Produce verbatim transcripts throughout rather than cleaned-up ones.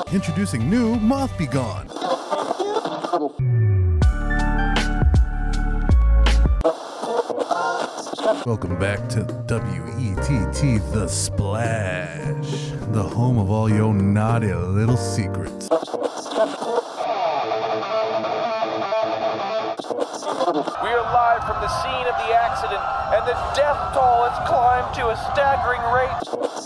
Introducing new Moth Be Gone. Welcome back to W E T T The Splash, the home of all your naughty little secrets. We are live from the scene of the accident, and the death toll has climbed to a staggering rate.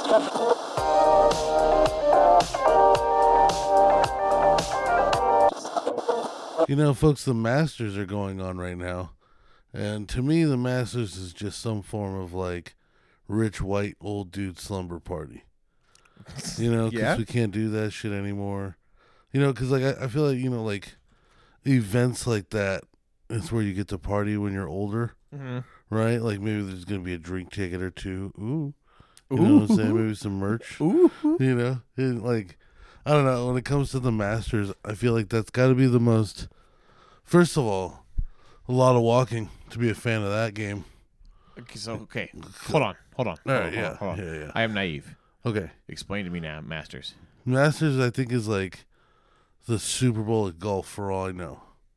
You know, folks, the Masters are going on right now. And to me, the Masters is just some form of, like, rich, white, old dude slumber party. You know, because Yeah. we can't do that shit anymore. You know, because, like, I, I feel like, you know, like, events like that is where you get to party when you're older, Mm-hmm. right? Like, maybe there's going to be a drink ticket or two. Ooh. You know what I'm saying? Maybe some merch. Ooh. You know? And, like, I don't know. When it comes to the Masters, I feel like that's got to be the most... First of all, a lot of walking to be a fan of that game. Okay, so, okay. Hold on. Hold on. All Hold right, on, yeah, hold on. yeah, yeah. I am naive. Okay. Explain to me now, Masters. Masters, I think, is like the Super Bowl at golf for all I know.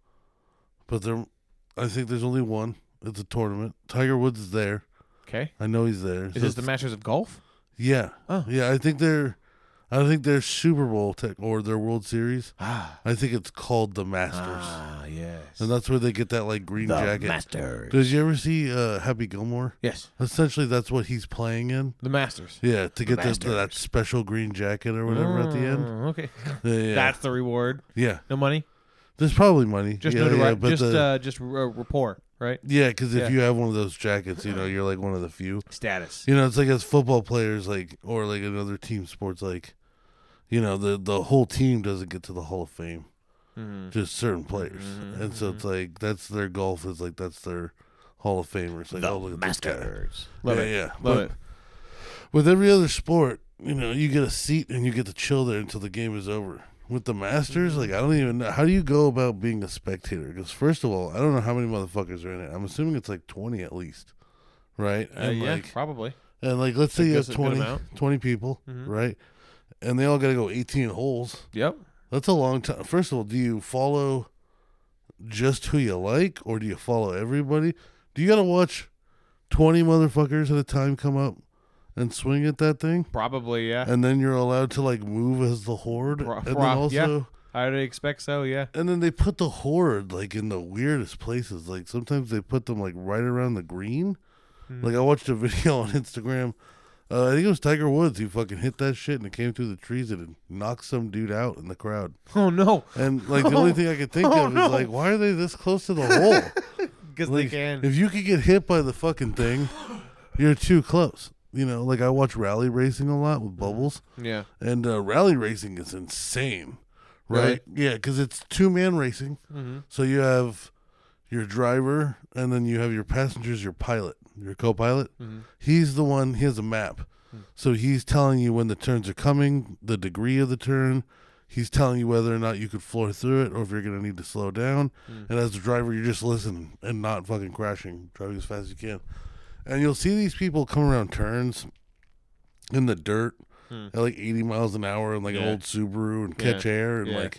But there, I think there's only one. It's a tournament. Tiger Woods is there. Okay. I know he's there. Is So this the it's- Masters of Golf? Yeah. Oh. Yeah, I think they're, I think their Super Bowl tech or their World Series. Ah. I think it's called the Masters, Ah, yes. and that's where they get that like green the jacket. Masters. Did you ever see uh, Happy Gilmore? Yes. Essentially, that's what he's playing in. The Masters. Yeah, to get the, Masters. that special green jacket or whatever at the end. Oh, okay. Yeah, yeah. That's the reward. yeah. No money. There's probably money. Just yeah, notori- yeah, but Just the, uh, just uh, rapport, right? yeah, because if yeah. you have one of those jackets, you know, you're like one of the few. Status. You know, it's like as football players, like, or like another team sports, like, you know, the the whole team doesn't get to the Hall of Fame, Mm-hmm. just certain players, Mhm, and so it's like that's their golf is like that's their Hall of Famers. Like, The oh, look at this guy. Masters. Love yeah, it. yeah. Love But it. with every other sport, you know, you get a seat and you get to chill there until the game is over. With the Masters, Mm-hmm. like, I don't even know. How do you go about being a spectator? Because, first of all, I don't know how many motherfuckers are in it. I'm assuming it's like twenty at least, right? Uh, And, yeah, like, probably. and, like, let's say I you guess have a good twenty, amount. twenty people, Mhm. right? And they all got to go eighteen holes. Yep. That's a long time. First of all, do you follow just who you like, or do you follow everybody? Do you got to watch twenty motherfuckers at a time come up and swing at that thing? Probably, yeah. And then you're allowed to like move as the horde, Pro- and then pro- also, yeah. I would expect so, yeah. and then they put the horde like in the weirdest places. Like sometimes they put them like right around the green. Hmm. Like I watched a video on Instagram. Uh, I think it was Tiger Woods who fucking hit that shit and it came through the trees and it knocked some dude out in the crowd. Oh, no. And like the only thing I could think Oh, of no. is like, why are they this close to the hole? Because Like, they can. if you could get hit by the fucking thing, you're too close. You know, like I watch rally racing a lot with Bubbles. Yeah. And uh, rally racing is insane, right? Really? Yeah, because it's two man racing. Mm-hmm. So you have your driver, and then you have your passengers, your pilot, your co-pilot. Mm-hmm. He's the one. He has a map, so he's telling you when the turns are coming, the degree of the turn. He's telling you whether or not you could floor through it, or if you're gonna need to slow down. Mm. And as the driver, you're just listening and not fucking crashing, driving as fast as you can. And you'll see these people come around turns in the dirt Hmm. at like eighty miles an hour in like an Yeah. old Subaru and catch Yeah. air and Yeah. like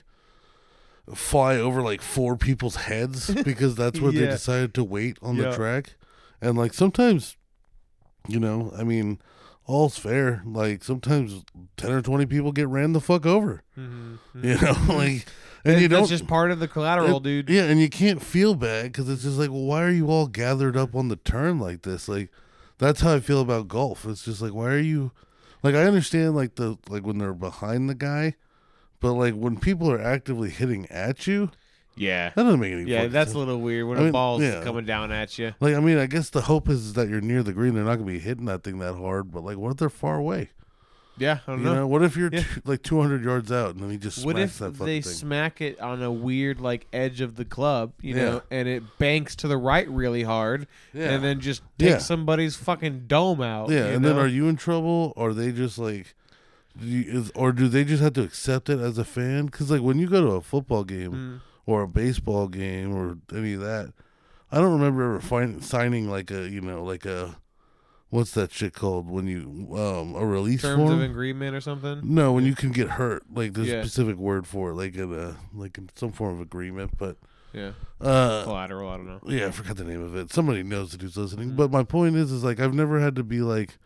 fly over like four people's heads because that's where they Yeah. decided to wait on Yeah. the track. And like sometimes, you know, I mean, all's fair. Like sometimes ten or twenty people get ran the fuck over. Mm-hmm. You know, like, and That- you don't That's just part of the collateral, it- dude. Yeah, and you can't feel bad because it's just like, well, why are you all gathered up on the turn like this? Like, that's how I feel about golf. It's just like, why are you? Like, I understand like the like when they're behind the guy, but like when people are actively hitting at you, Yeah. that doesn't make any. Yeah, fucking that's sense. a little weird when I a mean, ball's yeah. coming down at you. Like, I mean, I guess the hope is that you're near the green. They're not gonna be hitting that thing that hard. But like, what if they're far away? Yeah, I don't You know. know, what if you're Yeah. t- like two hundred yards out and then he just What smacks if that fucking they thing? smack it on a weird like edge of the club, you Yeah. know, and it banks to the right really hard, Yeah. and then just takes Yeah. somebody's fucking dome out? Yeah, you and then know? are you in trouble, or are they just like, do you, is, or do they just have to accept it as a fan? Because like when you go to a football game Mm. or a baseball game or any of that, I don't remember ever find, signing like a you know like a what's that shit called when you um a release Terms form? of agreement or something. No, when you can get hurt, like there's Yeah. a specific word for it, like in a like in some form of agreement. But Yeah. uh, Collateral. I don't know. yeah, I forgot the name of it. Somebody knows it who's listening. Mhm. But my point is, is like I've never had to be like,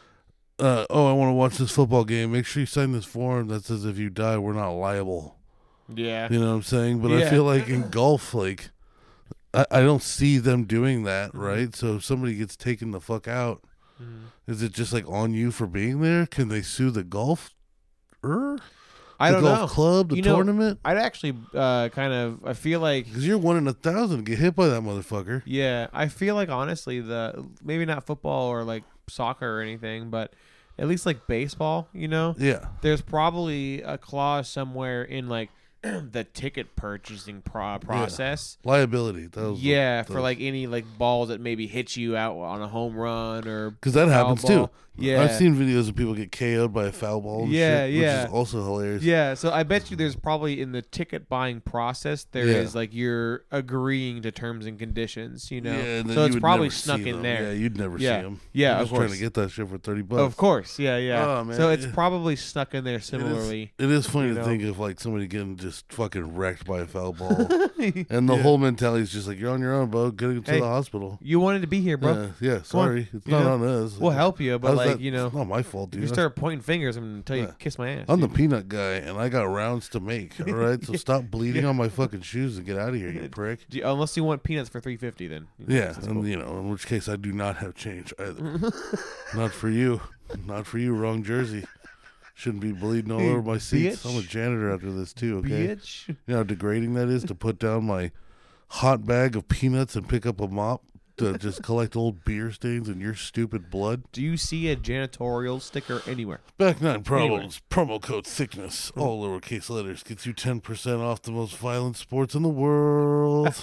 uh, oh, I want to watch this football game. Make sure you sign this form that says if you die, we're not liable. Yeah. You know what I'm saying? But I Yeah. feel like in golf, like I, I don't see them doing that, Mm-hmm. right? So if somebody gets taken the fuck out, Mhm. is it just like on you for being there? Can they sue the golf? Er? I the don't golf know. club, the You know, tournament? I'd actually uh, kind of. I feel like. Because you're one in a thousand to get hit by that motherfucker. Yeah, I feel like honestly, the maybe not football or like soccer or anything, but at least like baseball. You know, Yeah. there's probably a clause somewhere in like the ticket purchasing pro- process. Liability. That was Yeah, the, for like any like balls that maybe hit you out on a home run or because that foul happens ball. too. Yeah, I've seen videos of people get K O'd by a foul ball. And Yeah, shit, yeah. Which is also hilarious. Yeah, so I bet you there's probably in the ticket buying process there is Yeah. like you're agreeing to terms and conditions, you know. Yeah, and then so you it's would probably never snuck see in them. there. Yeah, you'd never Yeah. see them. Yeah, You're of just trying to course. get that shit for thirty bucks. Of course, yeah, yeah. Oh, man, so it's it- probably snuck in there It is- similarly. It is funny you to know? think of like somebody getting just fucking wrecked by a foul ball, and the whole mentality is just like you're on your own, bro. Get to Hey, the hospital. You wanted to be here, bro. Yeah, yeah. Come on. Sorry, it's You not know, on us. We'll help you, but How's like that- you know, it's not my fault, if dude. you start pointing fingers, I'm gonna tell you Yeah. kiss my ass. I'm the dude. peanut guy, and I got rounds to make. All right, so stop bleeding on my fucking shoes and get out of here, you prick. Do you- unless you want peanuts for three fifty, then you know, Yeah, that's and cool. you know, in which case I do not have change either. Not for you, not for you. Wrong jersey. Shouldn't be bleeding all Hey, over my seats. I'm a bitch. janitor after this too. Okay, bitch. you know how degrading that is to put down my hot bag of peanuts and pick up a mop to just collect old beer stains and your stupid blood. Do you see a janitorial sticker anywhere? Back nine problems. Promo code thickness, all lowercase letters, gets you ten percent off the most violent sports in the world.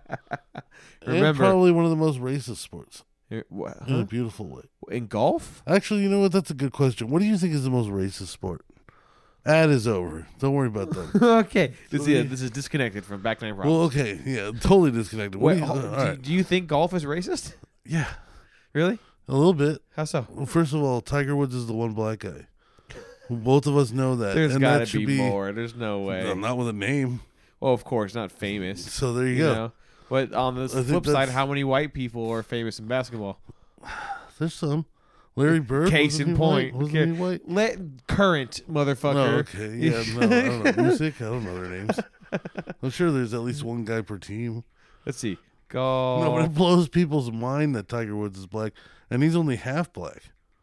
And Remember- probably one of the most racist sports Here- wha- in a huh? beautiful way. In golf? Actually, you know what? That's a good question. What do you think is the most racist sport? Ad is over. Don't worry about that. Okay, this, yeah, this is disconnected from back nine problems. Well, okay, yeah, totally disconnected. What Wait, do you- hold- all do, right. do you think golf is racist? Yeah, Really? a little bit. How so? Well, first of all, Tiger Woods is the one black guy. Both of us know that. There's and got that to should be, more. There's no way. No, not with a name. Well, of course, not famous. So there you, You go. know? But on the I think flip side, that's- how many white people are famous in basketball? There's some. Larry Bird. Case wasn't in he white? point. Wasn't Okay. he white? Let current motherfucker. No, okay. Yeah, no, I don't know. Music? I don't know their names. I'm sure there's at least one guy per team. Let's see. Golf. No, but it blows people's mind that Tiger Woods is black, and he's only half black.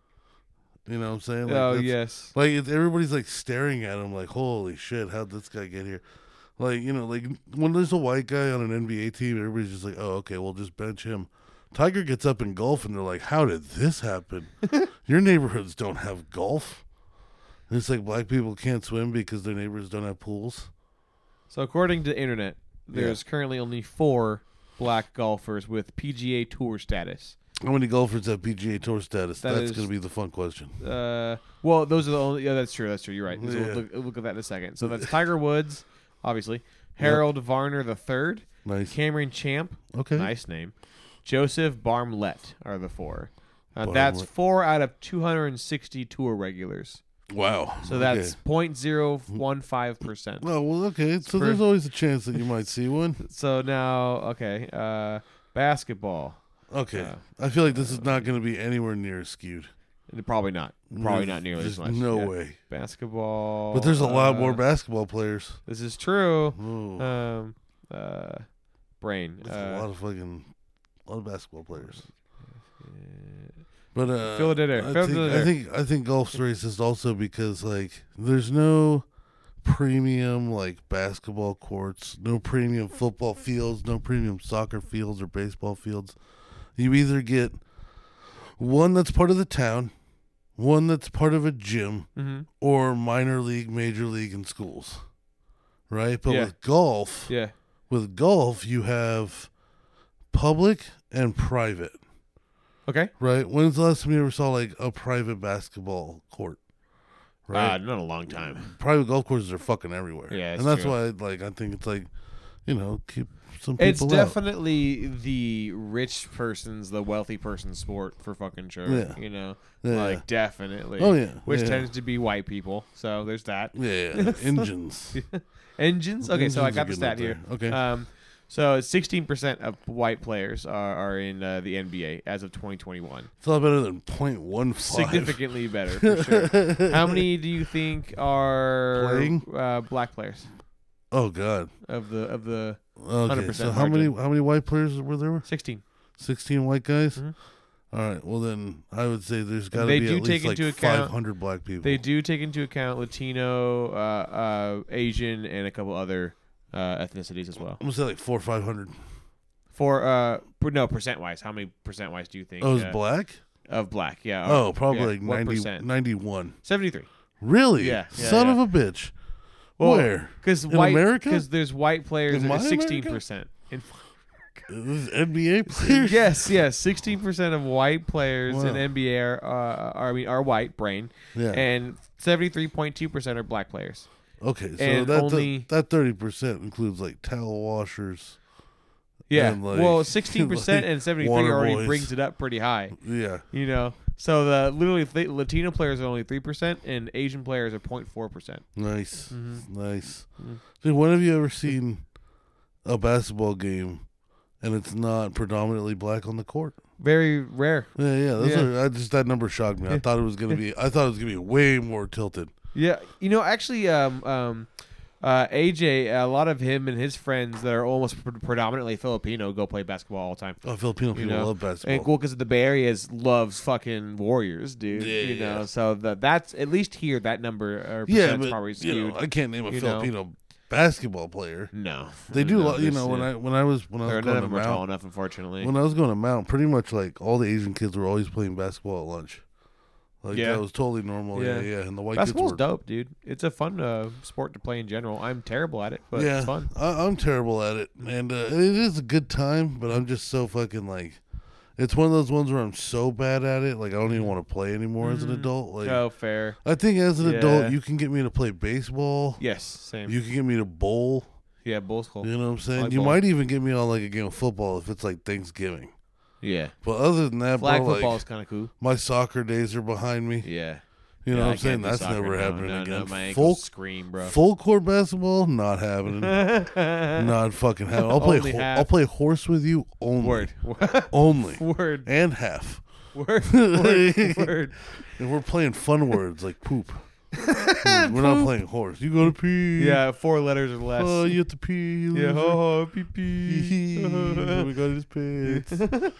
You know what I'm saying? Like, oh that's- yes. Like it's, everybody's like staring at him, like, "Holy shit, how'd this guy get here?" Like you know, like when there's a white guy on an N B A team, everybody's just like, "Oh, okay, we'll just bench him." Tiger gets up in golf, and they're like, "How did this happen? Your neighborhoods don't have golf." And it's like black people can't swim because their neighbors don't have pools. So according to the internet, there's currently only four black golfers with P G A Tour status. How many golfers have P G A Tour status? That That's is- going to be the fun question. Uh, well, those are the only. Yeah, that's true. That's true. You're right. So Yeah. we'll, look, we'll look at that in a second. So that's Tiger Woods, obviously. Harold Varner the third, Nice. Cameron Champ, Okay. nice name. Joseph Barmlett are the four. Uh, that's Barmlett. four out of two hundred sixty tour regulars. Wow. So that's Okay. point zero one five percent. Oh, well, okay. So for- there's always a chance that you might see one. So now, okay, uh, basketball. Okay. Uh, I feel like this is not going to be anywhere near skewed. Probably not. Probably There's- not nearly there's as much. no Yeah. way. Basketball. But there's a lot more uh, basketball players. This is true. Ooh, Um, uh, brain. there's Uh, a lot of fucking, a lot of basketball players. But uh, Philadelphia- I think, Philadelphia. I think I think golf's racist also because like there's no premium like basketball courts, no premium football fields, no premium soccer fields or baseball fields. You either get one that's part of the town, one that's part of a gym, mhm. or minor league, major league, and schools. Right? But Yeah. with golf, Yeah. with golf you have public and private. Okay. Right? When's the last time you ever saw like a private basketball court? Uh, Right? not a long time. Private golf courses are fucking everywhere. Yeah, it's and that's true. why like I think it's like you know, keep some people It's out. definitely the rich person's, the wealthy person's sport for fucking sure. Yeah. You know, Yeah, like yeah. definitely. Oh, yeah, Which yeah. tends to be white people. So there's that. Yeah, yeah. Engines. Engines. Okay, so I Engines got are the good stat up here. there. Okay. Um, so sixteen percent of white players are, are in uh, the N B A as of twenty twenty-one. It's a lot better than point one five. Significantly better, for sure. How many do you think are Playing? Uh, black players Oh God. of the of the Okay. percent So how many margin. how many white players were there? sixteen? Sixteen white guys. Mhm. All right. Well then, I would say there's got to They be do at take least like into account- five hundred black people. They do take into account Latino, uh, uh, Asian, and a couple other uh, ethnicities as well. I'm gonna say like four or five hundred. For uh, per- no percent wise, how many percent wise do you think? Oh, it's uh, black. of black, yeah. Oh, uh, probably yeah, like what ninety, percent? ninety-one. seventy-three. Really? Yeah, yeah, Son yeah. of a bitch. Well, Where? Because In white, America? because there's white players In my at sixteen percent. In This is N B A players. yes, yes, sixteen percent of white players Wow. in N B A are, uh, are I mean are white brain, Yeah. and seventy-three point two percent are black players. Okay. So and that only- that thirty percent includes like towel washers. Yeah, And, like- well, sixteen percent like and seventy-three water already boys. brings it up pretty high. Yeah. You know, so the literally th- Latino players are only three percent, and Asian players are zero point four percent. Nice. Mhm. Nice. Mhm. Dude, when have you ever seen a basketball game and it's not predominantly black on the court? Very rare. Yeah, yeah. That's Yeah. What, I just that number shocked me. I Yeah. thought it was gonna be. I thought it was gonna be way more tilted. Yeah, you know, actually, um, um, uh, A J, a lot of him and his friends that are almost pre- predominantly Filipino go play basketball all the time. Oh, Filipino You people know, love basketball. And cool because the Bay Area is, loves fucking Warriors, dude. Yeah, you know, yeah. so the, that's at least here that number or yeah, percent's but probably you skewed. know, I can't name a you know. Filipino basketball player. no, They do, No, lo- you there's, know. When uh, I when I was when I there- was none going of to them are tall Mount, enough, unfortunately. when I was going to Mount, pretty much like all the Asian kids were always playing basketball at lunch. Like Yeah. that was totally normal. Yeah, Yeah. yeah. And the white Basketball's kids were. dope, dude. It's a fun uh, sport to play in general. I'm terrible at it, but yeah, it's fun. I, I'm terrible at it, and uh, it is a good time. But I'm just so fucking like, it's one of those ones where I'm so bad at it, like I don't even want to play anymore as an Mhm. adult. Like Oh, fair. I think as an Yeah. adult, you can get me to play baseball. Yes, same. You can get me to bowl. yeah, bull's cool. You know what I'm saying? like you bowl. might even get me on like a game of football if it's like Thanksgiving. Yeah. But other than that, Flag bro, football like is kind of cool. my soccer days are behind me. Yeah. You know Yeah, what I I'm saying? can't do That's soccer, never no, happening no, again. No, my full ankles scream, bro. full court basketball, not happening. not fucking happening. I'll play. Only Ho- half. I'll play horse with you only. Word. Only. Word. And half. Word. Word. Word. And we're playing fun words like poop. we're not playing horse. You go to pee. Yeah, four letters or less. Oh, you have to pee. you yeah, loser. ho ho, pee pee. oh my god, it's pants.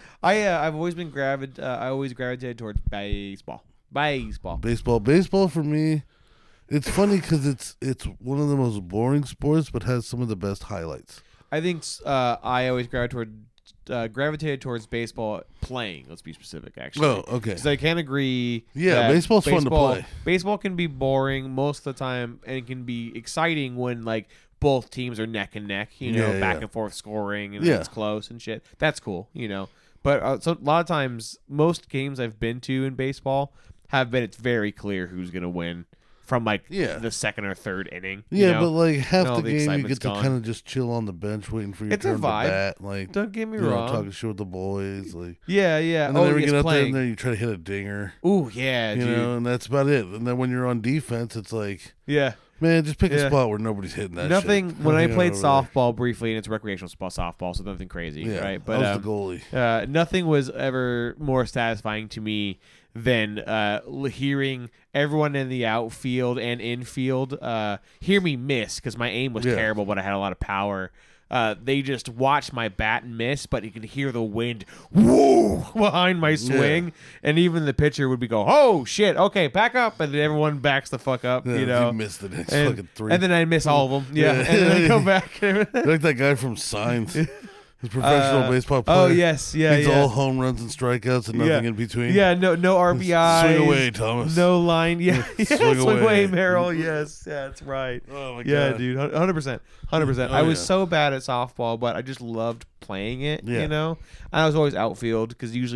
I uh, I've always been gravid. Uh, I always gravitated towards baseball. Baseball. Baseball, baseball for me, it's funny because it's it's one of the most boring sports, but has some of the best highlights. I think uh, I always gravitated toward uh, gravitated towards baseball playing. Let's be specific, actually. Oh, okay. Because I can agree. Yeah, that baseball's fun to baseball- play. Baseball can be boring most of the time, and it can be exciting when like both teams are neck and neck. You know, Yeah, back yeah. and forth scoring, and Yeah. it's close and shit. That's cool. You know, but uh, so a lot of times, most games I've been to in baseball have been it's very clear who's gonna win from like Yeah. the second or third inning. you Yeah, know? but like half No, the the game, you excitement's get to gone. kind of just chill on the bench, waiting for your It's a turn to vibe. bat. Like, Don't get me you know, wrong. talking shit with the boys. Like, Yeah, yeah. and then oh, when we it's get out there, playing. and then you try to hit a dinger. Ooh, yeah, You dude. know, and that's about it. And then when you're on defense, it's like, Yeah. man, just pick a Yeah. spot where nobody's hitting that. Nothing. shit. When I You know, played over there. softball briefly, and it's recreational sp- softball, so nothing crazy, yeah, right? I But was um, the goalie. uh, nothing was ever more satisfying to me than uh, l- hearing everyone in the outfield and infield uh, hear me miss because my aim was Yeah. terrible, but I had a lot of power. Uh, they just watched my bat miss, but you could hear the wind woo behind my swing, and even the pitcher would be go, "Oh shit, okay, back up," and then everyone backs the fuck up, Yeah, you know. you missed the next and, fucking three. and then I miss all of them, yeah, Yeah. and then I come back. You're like that guy from Signs. His professional Uh, baseball player. Oh yes, yeah, He's yeah. all home runs and strikeouts and nothing Yeah. in between. Yeah, no, no R B I. Swing away, Thomas. No line. Yeah, yeah swing, Swing away, away. Merrill. Yes, yeah, that's right. Oh my Yeah, god. dude, hundred percent, hundred percent. Oh, I was yeah. so bad at softball, but I just loved playing it. Yeah. You know, I was always outfield because usually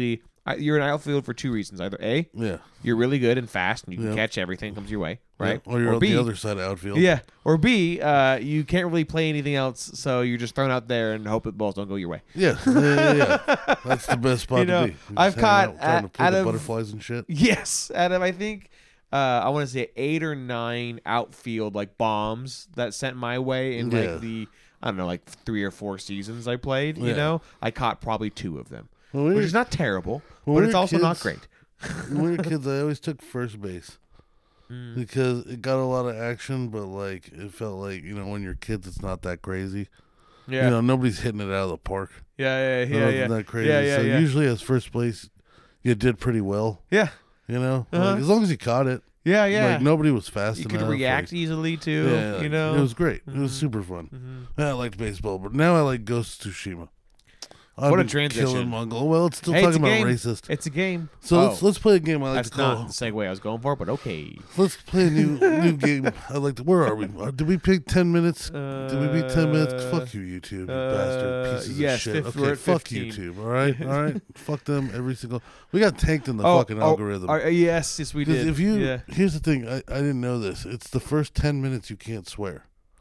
I, you're an outfield for two reasons. Either A, Yeah. you're really good and fast, and you can Yeah. catch everything that comes your way, right? Yeah. Or you're on B, the other side of outfield. yeah. Or B, uh, you can't really play anything else, so you're just thrown out there and hope that balls don't go your way. Yeah. Yeah. Yeah. yeah. That's the best spot You know, to be. You're I've just hanging caught out, trying to at- play out the of- butterflies and shit. Yes, out of I think uh, I want to say eight or nine outfield like bombs that sent my way in Yeah. like the I don't know like three or four seasons I played. You Yeah. know, I caught probably two of them, When we which were- is not terrible, when but we it's were also not kids- great. When we were kids, I always took first base Mm. because it got a lot of action, but like it felt like you know when you're kids, it's not that crazy. Yeah, You know, nobody's hitting it out of the park. yeah, yeah, It yeah, wasn't yeah. that crazy. Yeah, yeah, so yeah. usually, as first place, you did pretty well. Yeah, You know, Uh-huh. like, as long as you caught it. yeah, yeah. Like nobody was fast you enough. could or- react easily too. Yeah, you know, it was great. It was Mhm. super fun. Mhm. Yeah, I liked baseball, but now I like Ghost of Tsushima. I've What a been transition. Killing Mongol. Well, it's still Hey, it's talking a about game. racist. It's a game. So Oh, let's let's play a game I like that's to call. not the segue I was going for, but okay. Let's play a new new game. I like to. Where are we? Uh, Did we pick ten minutes? Did we beat ten minutes? Uh, Fuck you, YouTube, you uh, bastard pieces yes, of shit. fif- we're Okay, at fuck fifteen. YouTube. All right, all right. Fuck them. Every single. We got tanked in the oh, fucking oh, algorithm. uh, yes, yes, we 'Cause did. if you, yeah. here's the thing. I, I didn't know this. It's the first ten minutes you can't swear.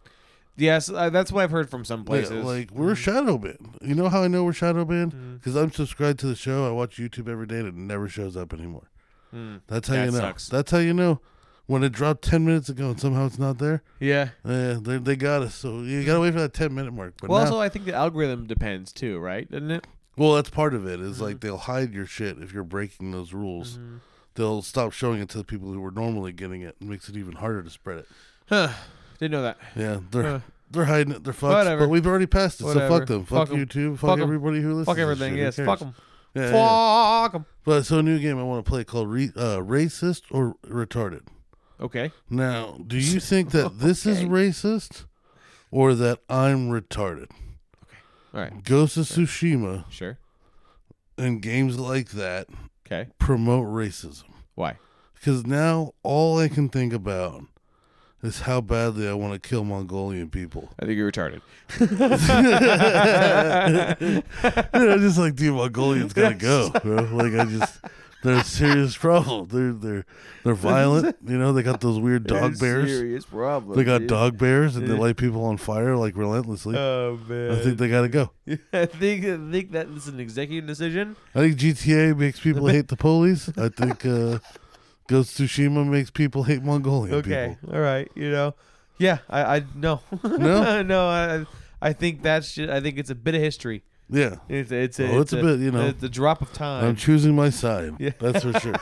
Yes, uh, that's what I've heard from some Yeah, places. like we're shadow banned. You know how I know we're shadow banned? Mm. Because I'm subscribed to the show. I watch YouTube every day, and it never shows up anymore. Mm. That's how That you know. sucks. That's how you know when it dropped ten minutes ago and somehow it's not there. Yeah. Yeah, they they got us. So you gotta wait for that ten minute mark. But Well, now, also, I think the algorithm depends too, right? Doesn't it? well, that's part of it. Is Mm-hmm. like they'll hide your shit if you're breaking those rules. Mhm. They'll stop showing it to the people who were normally getting it. It makes it even harder to spread it. Huh. Didn't know that. Yeah, they're Huh. they're hiding it. They're fucked. Whatever. But we've already passed it. Whatever. So fuck them. Fuck, Fuck 'em. YouTube. Fuck, Fuck 'em. everybody who listens. Fuck to this everything. shit. Who Yes. cares? Fuck them. Yeah, yeah, yeah. Fuck them. But so a new game I want to play called re- uh, Racist or Retarded. Okay. Now, do you think that this is Okay. racist or that I'm retarded? All right. Ghost of Tsushima Sure. and games like that Okay. promote racism. Why? Because now all I can think about is how badly I want to kill Mongolian people. I think you're retarded. Dude, I'm just like, dude, Mongolians gotta go, bro. Like, I just, they're a serious problem. They're they're they're violent. You know, they got those weird dog bears. Serious problem. They got dude. dog bears and they Yeah. light people on fire like relentlessly. Oh man. I think they gotta go. I think I think that is an executive decision. I think G T A makes people hate the police. I think uh, Ghost of Tsushima makes people hate Mongolian Okay. people. All right. You know. Yeah. I. I no. No? no. I. I think that's. Just, I think it's a bit of history. Yeah, It's. It's. A, Oh, it's a bit, you know. It's a drop of time. I'm choosing my side. Yeah. That's for sure.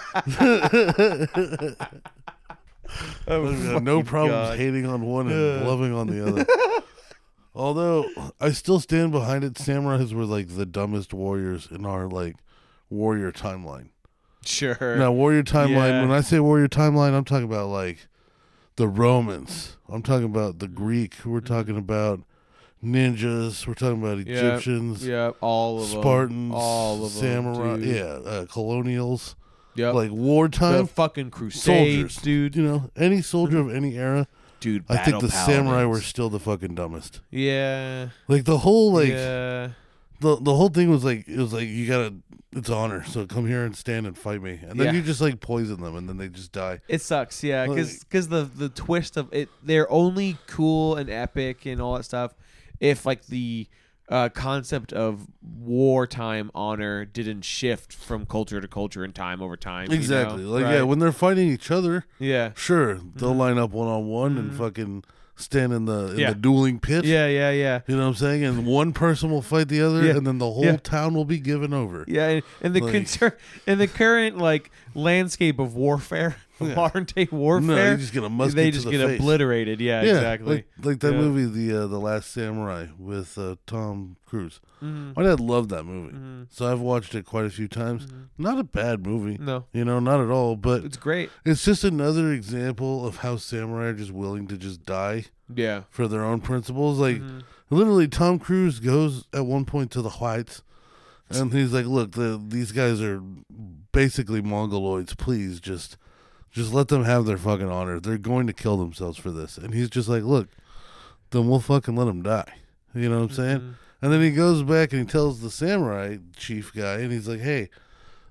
Oh, I've got no fucking problems God. hating on one and Ugh. loving on the other. Although I still stand behind it, samurais were like the dumbest warriors in our like warrior timeline. Sure. Now, warrior timeline. Yeah. When I say warrior timeline, I'm talking about like the Romans. I'm talking about the Greek. We're talking about ninjas. We're talking about Yeah, Egyptians, Yeah. All of them. Spartans, All of samurai. them. Dude. Yeah, uh, colonials. Yep. Like the wartime fucking crusades, soldiers, dude. You know, any soldier of any era. Dude. I think battle the samurai were paladins. still the fucking dumbest. Yeah. Like the whole like yeah. the the whole thing was like it was like you gotta it's honor, so come here and stand and fight me, and then Yeah. you just like poison them, and then they just die. It sucks, yeah, Like- because the the twist of it, they're only cool and epic and all that stuff if like the uh, concept of wartime honor didn't shift from culture to culture and time over time. you Exactly. know? Like Right? yeah, when they're fighting each other, yeah, sure they'll Mhm. line up one on one and Mhm. fucking stand in the in Yeah. the dueling pit. yeah, yeah, yeah. You know what I'm saying? And one person will fight the other, Yeah. and then the whole Yeah. town will be given over. Yeah, and, and the Like- concern and the current like landscape of warfare, Yeah. modern day No, warfare, you just get a musket they to just the get face. obliterated. Yeah, Yeah, exactly. Like, like that Yeah. movie, the uh, the Last Samurai with uh, Tom Cruise. Mhm. My dad loved that movie, Mhm. so I've watched it quite a few times. Mhm. Not a bad movie, No, you know, not at all. But it's great. it's just another example of how samurai are just willing to just die Yeah. for their own principles. Like Mhm. literally, Tom Cruise goes at one point to the whites, and he's like, "Look, the, these guys are basically Mongoloids. Please just." Just let them have their fucking honor. They're going to kill themselves for this. And he's just like, look, then we'll fucking let them die. You know what I'm saying? Mhm. And then he goes back and he tells the samurai chief guy, and he's like, hey,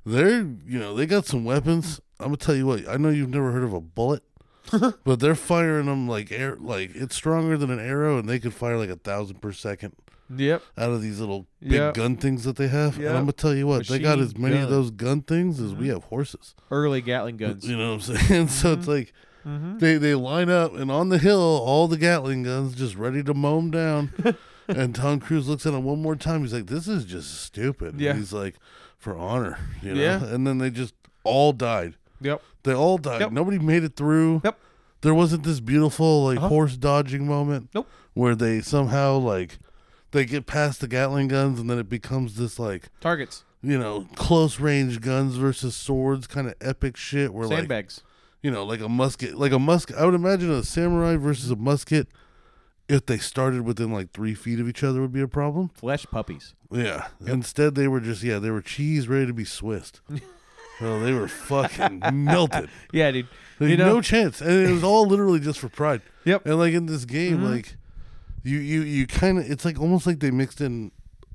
they're you know they got some weapons. I'm gonna tell you what. I know you've never heard of a bullet, but they're firing them like air, like it's stronger than an arrow, and they could fire like a thousand per second Yep. out of these little big Yep. gun things that they have. Yep. And I'm gonna tell you what, they got Machine as many gun. of those gun things as Mm-hmm. we have horses. Early Gatling guns. You know what I'm saying? So it's like Mm-hmm. they they line up, and on the hill, all the Gatling guns just ready to mow them down. And Tom Cruise looks at him one more time. He's like, "This is just stupid." Yeah. And he's like, "For honor," you know. Yeah. And then they just all died. Yep. They all died. Yep. Nobody made it through. Yep. There wasn't this beautiful like Uh-huh. horse dodging moment. Nope. Where they somehow like they get past the Gatling guns, and then it becomes this like Targets. you know close range guns versus swords kind of epic shit. Where like Sandbags. you know like a musket, like a musket. I would imagine a samurai versus a musket. If they started within like three feet of each other, would be a problem. Flesh puppies. Yeah. Instead, they were just yeah, they were cheese ready to be Swissed. Oh, they were fucking melted. Yeah, dude. Like, You know- no chance, and it was all literally just for pride. Yep. And like in this game, Mhm. like you you you kind of it's like almost like they mixed in.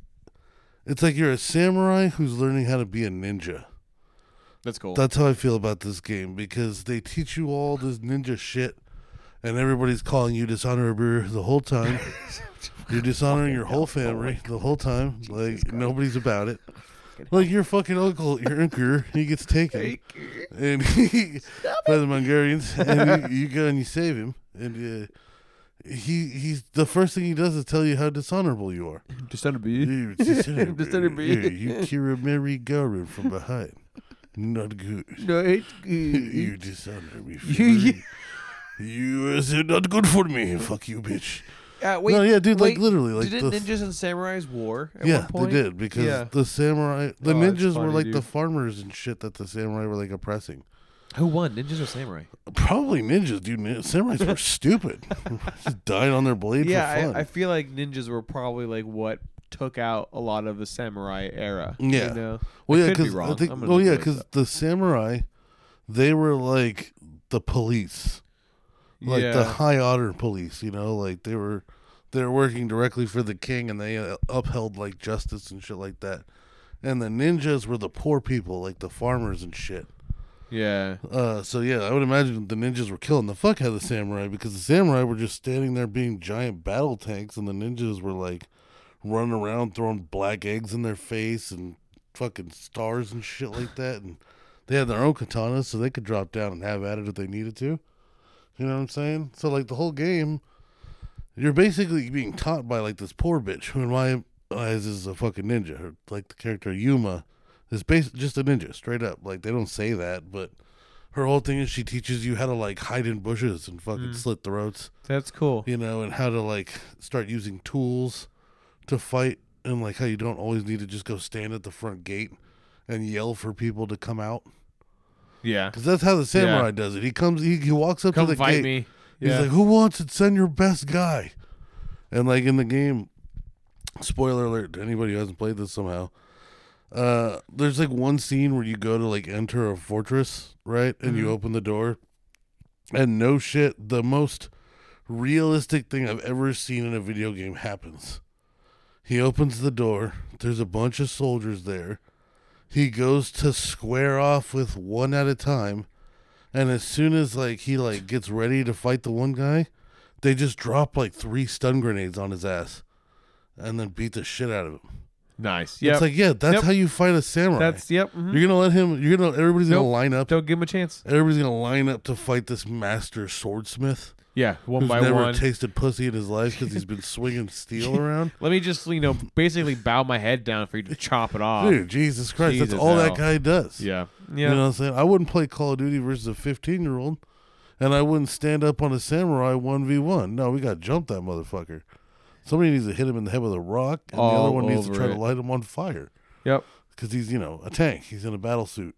It's like you're a samurai who's learning how to be a ninja. That's cool. That's how I feel about this game because they teach you all this ninja shit, and everybody's calling you dishonorable the whole time. You're dishonoring your whole family the whole time. Like nobody's about it. Like your fucking uncle, your uncle, he gets taken, and he, by the Mongolians, and you, you go and you save him, and uh, he he's the first thing he does is tell you how dishonorable you are. Dishonorable. You dishonorable. Dishonorable. Yeah, you kill a Mary Gorin from behind. Not good. No, it's You dishonor me. Fury. You are so not good for me. Fuck you, bitch. Uh, wait, no, yeah, dude, like wait, literally, like didn't the, ninjas and samurais war at yeah, one point? they did because Yeah. the samurai, the Oh, that's ninjas were funny, like dude. the farmers and shit that the samurai were like oppressing. Who won, ninjas or samurai? Probably ninjas, dude. Nin- Samurais were stupid, just dying on their blade Yeah, for fun. I, I feel like ninjas were probably like what took out a lot of the samurai era. Yeah. You know? well, I yeah, could be because wrong. I think, I'm gonna well, look yeah, this because up. the samurai, they were like the police. Like yeah. the high honor police, you know, like they were they were working directly for the king, and they uh, upheld like justice and shit like that. And the ninjas were the poor people, like the farmers and shit. Yeah. Uh, so yeah, I would imagine the ninjas were killing the fuck out of the samurai because the samurai were just standing there being giant battle tanks, and the ninjas were like running around throwing black eggs in their face and fucking stars and shit like that. And they had their own katanas, so they could drop down and have at it if they needed to. You know what I'm saying? So like the whole game, you're basically being taught by like this poor bitch who in my eyes is a fucking ninja. Her, like the character Yuma is basically just a ninja, straight up. Like they don't say that, but her whole thing is she teaches you how to like hide in bushes and fucking Mm. slit throats, That's cool. you know, and how to like start using tools to fight, and like how you don't always need to just go stand at the front gate and yell for people to come out. Yeah. Because that's how the samurai Yeah. does it. He comes, he, he walks up Come to the fight gate. me. He's Yeah. like, "Who wants it? Send your best guy." And like in the game, spoiler alert to anybody who hasn't played this somehow, uh, there's like one scene where you go to like enter a fortress, right? And you Mhm. open the door, and no shit, the most realistic thing I've ever seen in a video game happens. He opens the door. There's a bunch of soldiers there. He goes to square off with one at a time. And as soon as like he like gets ready to fight the one guy, they just drop like three stun grenades on his ass, and then beat the shit out of him. Nice. Yeah. It's like yeah, that's Yep. how you fight a samurai. That's yep. mhm. You're gonna let him. You're gonna. Everybody's Nope. gonna line up. Don't give him a chance. Everybody's gonna line up to fight this master swordsmith Yeah. One who's by never one. tasted pussy in his life because he's been swinging steel around. Let me just you know basically bow my head down for you to chop it off. Dude, Jesus Christ, Jesus that's all hell. that guy does. Yeah. You Yeah. know what I'm saying? I wouldn't play Call of Duty versus a fifteen year old, and I wouldn't stand up on a samurai one v one. No, we got to jump that motherfucker. Somebody needs to hit him in the head with a rock, and the All other one needs to over try it. to light him on fire Yep. because he's, you know, a tank. He's in a battle suit.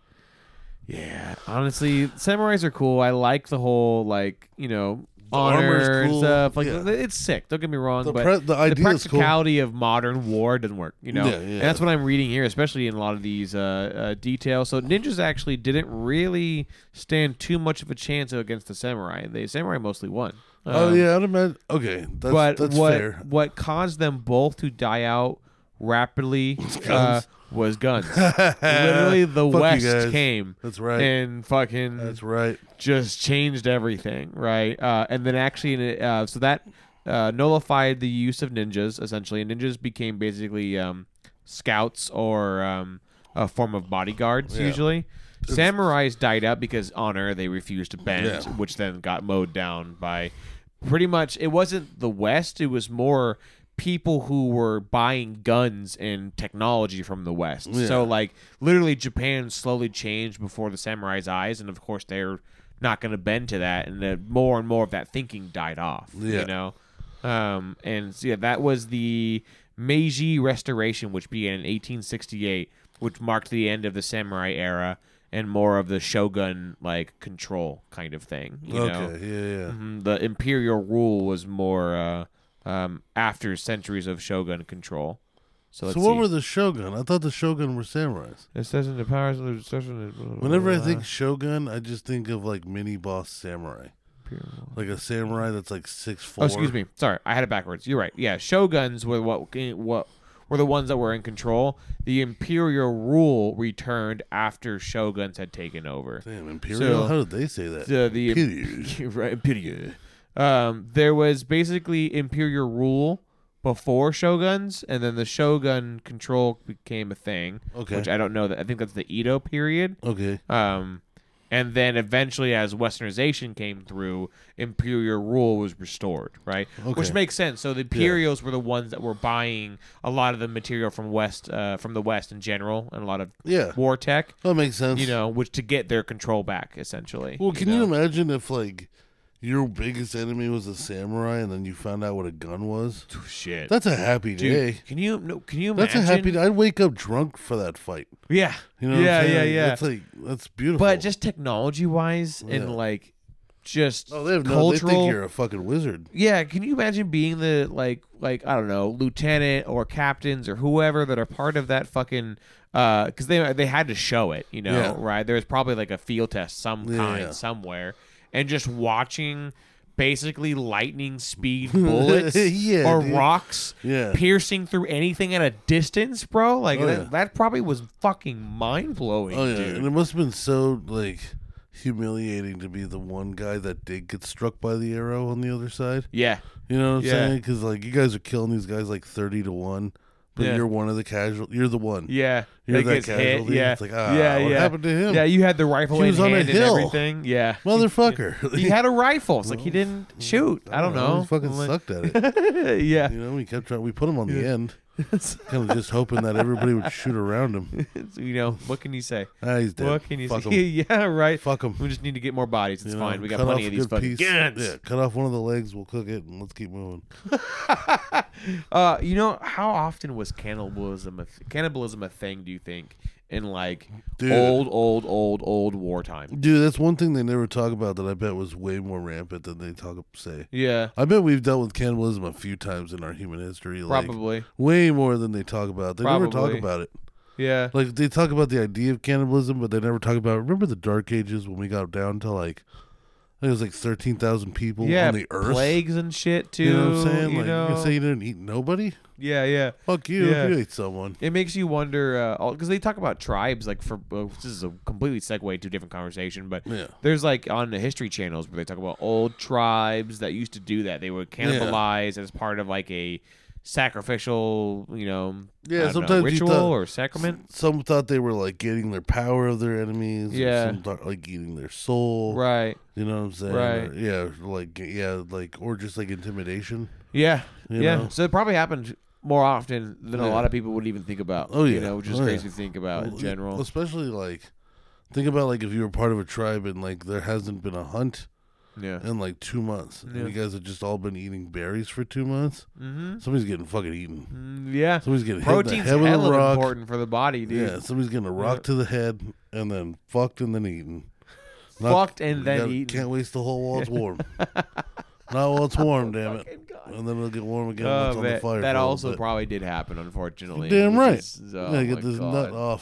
Yeah. Honestly, samurais are cool. I like the whole like you know The armor's honor and cool. stuff. Like Yeah. it's sick. Don't get me wrong, The but pre- the the idea is cool. practicality of modern war doesn't work. You know, Yeah, yeah. and that's what I'm reading here, especially in a lot of these uh, uh, details. So ninjas actually didn't really stand too much of a chance against the samurai. The samurai mostly won. Oh Um, yeah, I'd imagine. Okay, that's but that's what fair. what caused them both to die out rapidly uh, was guns. Literally, the Fuck you West guys. came. That's right. And fucking That's right. just changed everything, right? Uh, and then actually, uh, so that uh, nullified the use of ninjas, essentially. And ninjas became basically um, scouts or um, a form of bodyguards, Yeah. usually. Samurais died out because honor, they refused to bend, Yeah. which then got mowed down by pretty much, it wasn't the West, it was more people who were buying guns and technology from the West. Yeah. So, like, literally Japan slowly changed before the samurai's eyes, and of course they're not going to bend to that, and the more and more of that thinking died off, Yeah. you know? Um, and so, yeah, that was the Meiji Restoration, which began in eighteen sixty-eight, which marked the end of the samurai era and more of the shogun like control kind of thing. You Okay. know? Yeah. Yeah. Mhm, the imperial rule was more uh, um, after centuries of shogun control. So, let's So what see. were the shogun? I thought the shogun were samurais. It says in the powers of the session. Whenever I think shogun, I just think of like mini boss samurai, like a samurai that's like six four. Oh, excuse me. Sorry, I had it backwards. You're right. Yeah, shoguns were what what were the ones that were in control. The imperial rule returned after shoguns had taken over. Damn, imperial. So, How did they say that? The the Imperial. right, imperial. Um, there was basically imperial rule before shoguns, and then the shogun control became a thing. Okay. Which I don't know that. I think that's the Edo period. Okay. Um, and then eventually, as Westernization came through, imperial rule was restored, right? Okay. Which makes sense. So the imperials were the ones that were buying a lot of the material from West, uh, from the West in general, and a lot of Yeah. war tech. That makes sense. You know, which to get their control back, essentially. Well, can know? you imagine if like your biggest enemy was a samurai and then you found out what a gun was? Shit. That's a happy Dude, day. can you no, can you That's imagine? a happy day. I'd wake up drunk for that fight. Yeah. You know what yeah, I'm yeah, saying? yeah. That's like that's beautiful. But just technology wise Yeah. and like just oh, they have no. cultural. They think you're a fucking wizard. Yeah, can you imagine being the like like I don't know, lieutenant or captains or whoever that are part of that fucking uh because they they had to show it, you know, Yeah. right? There's probably like a field test some Yeah, kind yeah. somewhere, and just watching basically lightning speed bullets Yeah, or dude. rocks Yeah. piercing through anything at a distance, bro. Like Oh, that, yeah. that probably was fucking mind blowing, Oh yeah, dude. and it must have been so like humiliating to be the one guy that did get struck by the arrow on the other side. Yeah. You know what I'm Yeah. saying? Because like you guys are killing these guys like thirty to one, but Yeah. you're one of the casual. You're the one. Yeah, You're that that gets hit. casualty. Yeah, It's like, ah, yeah, what yeah. happened to him? Yeah, you had the rifle He in was on a hand and hill. everything. Yeah, Motherfucker. he had a rifle. It's like he didn't shoot. I don't know. He fucking Like- sucked at it. yeah, You know, we kept trying. We put him on the end, kind of just hoping that everybody would shoot around him. you know what can you say? Ah, he's dead. What can you Fuck say? him. yeah, right. Fuck him. We just need to get more bodies. It's You know, fine. We got cut plenty off of a these good fucking piece. guns. Yeah, cut off one of the legs. We'll cook it and let's keep moving. Uh, you know how often was cannibalism a th- cannibalism a thing? Do you think in like Dude. old, old, old, old wartime? Dude, that's one thing they never talk about that I bet was way more rampant than they talk say. Yeah, I bet we've dealt with cannibalism a few times in our human history. Like, probably. way more than they talk about. They never talk Probably. about it. Yeah, Like they talk about the idea of cannibalism, but they never talk about. Remember the Dark Ages when we got down to like, I think it was like thirteen thousand people yeah. on the Earth. Plagues and shit too. You know what I'm saying? You like know? you say you didn't eat nobody. yeah, yeah. Fuck you Yeah. if you ate someone. It makes you wonder because they talk about tribes like for uh, this is a completely segue to a different conversation, but Yeah. there's like on the history channels where they talk about old tribes that used to do that. They would cannibalize as part of like a sacrificial, you know, Yeah, I don't know, sometimes you ritual thought- or sacrament. Some thought they were like getting their power of their enemies. or Yeah. Some thought like eating their soul. Right. You know what I'm saying? Right. Or, yeah. Like yeah. Like or just like intimidation. Yeah. You yeah. know? So it probably happened more often than a Yeah. lot of people would even think about. Oh, You yeah. know, which is Oh, crazy yeah. to think about in Well, general. Especially like, think about like if you were part of a tribe and like there hasn't been a hunt Yeah. in like two months. Yeah. And you guys have just all been eating berries for two months. Mm-hmm. Somebody's getting fucking eaten. Mm, yeah. Somebody's getting Protein's hit in the head with a hella rock. important for the body, dude. Yeah, somebody's getting a rock Yeah. to the head and then fucked and then eaten. Fucked and you then gotta- eaten. Can't waste the whole while it's warm. Not while it's warm, damn it. Fucking God. And then it'll get warm again when Oh, it's on the man. fire. That for a little also bit. probably did happen, unfortunately. Damn which right. is- oh yeah, get my this God. nut off.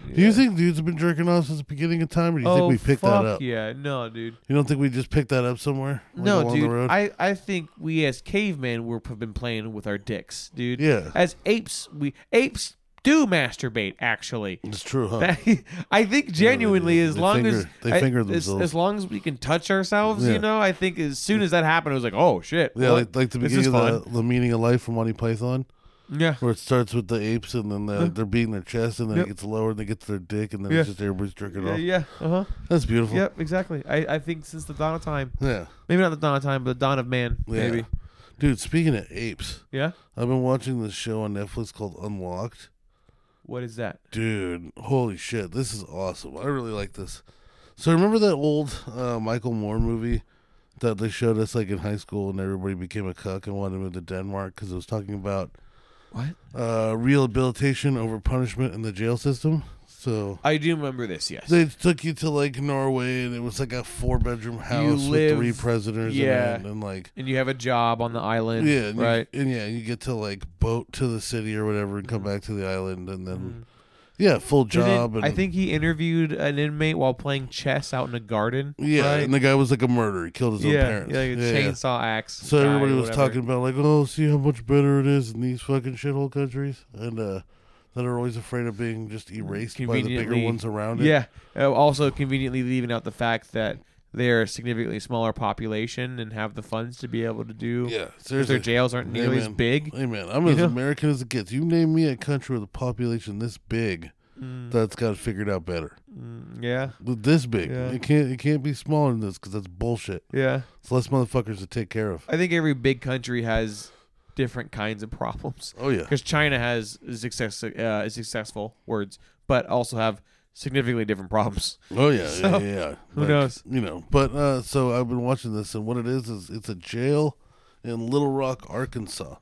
Do you think dudes have been jerking off since the beginning of time, or do you oh, think we picked fuck that up? Yeah, no, dude. You don't think we just picked that up somewhere? Like No, along the dude. road? I, I think we as cavemen were been playing with our dicks, dude. Yeah. As apes, we apes do masturbate. Actually, It's true, huh? That- I think genuinely, Yeah, as they long finger- as they I- finger as, themselves. as long as we can touch ourselves, Yeah. you know. I think as soon as that happened, it was like, oh shit. Yeah, what? like, like the This beginning is of the, the meaning of life from Monty Python, Yeah. where it starts with the apes and then the, they're beating their chest, and then Yep. it gets lower and they get to their dick, and then Yeah. it's just everybody's jerking Yeah. off. Yeah. Uh huh. That's beautiful. Yep. Exactly. I, I think since the dawn of time, Yeah. maybe not the dawn of time, but the dawn of man, Yeah. maybe. Dude, speaking of apes, Yeah. I've been watching this show on Netflix called Unlocked. What is that? Dude, holy shit, this is awesome. I really like this. So remember that old uh, Michael Moore movie that they showed us like in high school, and everybody became a cuck and wanted to move to Denmark because it was talking about What? uh, rehabilitation over punishment in the jail system. So I do remember this. Yes. they took you to like Norway, and it was like a four bedroom house live- with three prisoners yeah. in it, and like and you have a job on the island. yeah, and Right. You, and yeah, you get to like boat to the city or whatever, and come back to the island, and then Mm. yeah, full Didn't- job. And I think he interviewed an inmate while playing chess out in a garden. yeah, right? and the guy was like a murderer. He killed his own yeah, parents. yeah, like a yeah, yeah. chainsaw axe. So guy everybody or was whatever. talking about like, oh, see how much better it is in these fucking shithole countries, and uh, that are always afraid of being just erased by the bigger Conveniently- ones around it. Yeah. Uh, also, conveniently leaving out the fact that they're a significantly smaller population and have the funds to be able to do. yeah. If Seriously, their jails aren't nearly as Amen. big. Amen. I'm You as know? American as it gets. You name me a country with a population this big Mm, that's got it figured out better. mm, yeah. This big, Yeah. it can't. It can't be smaller than this because that's bullshit. Yeah. It's less motherfuckers to take care of. I think every big country has different kinds of problems. Oh yeah. Because China has success, uh, successful words, but also have significantly different problems. Oh yeah, So, yeah, yeah, yeah. who Like, knows? You know, but uh, so I've been watching this, and what it is is it's a jail in Little Rock, Arkansas,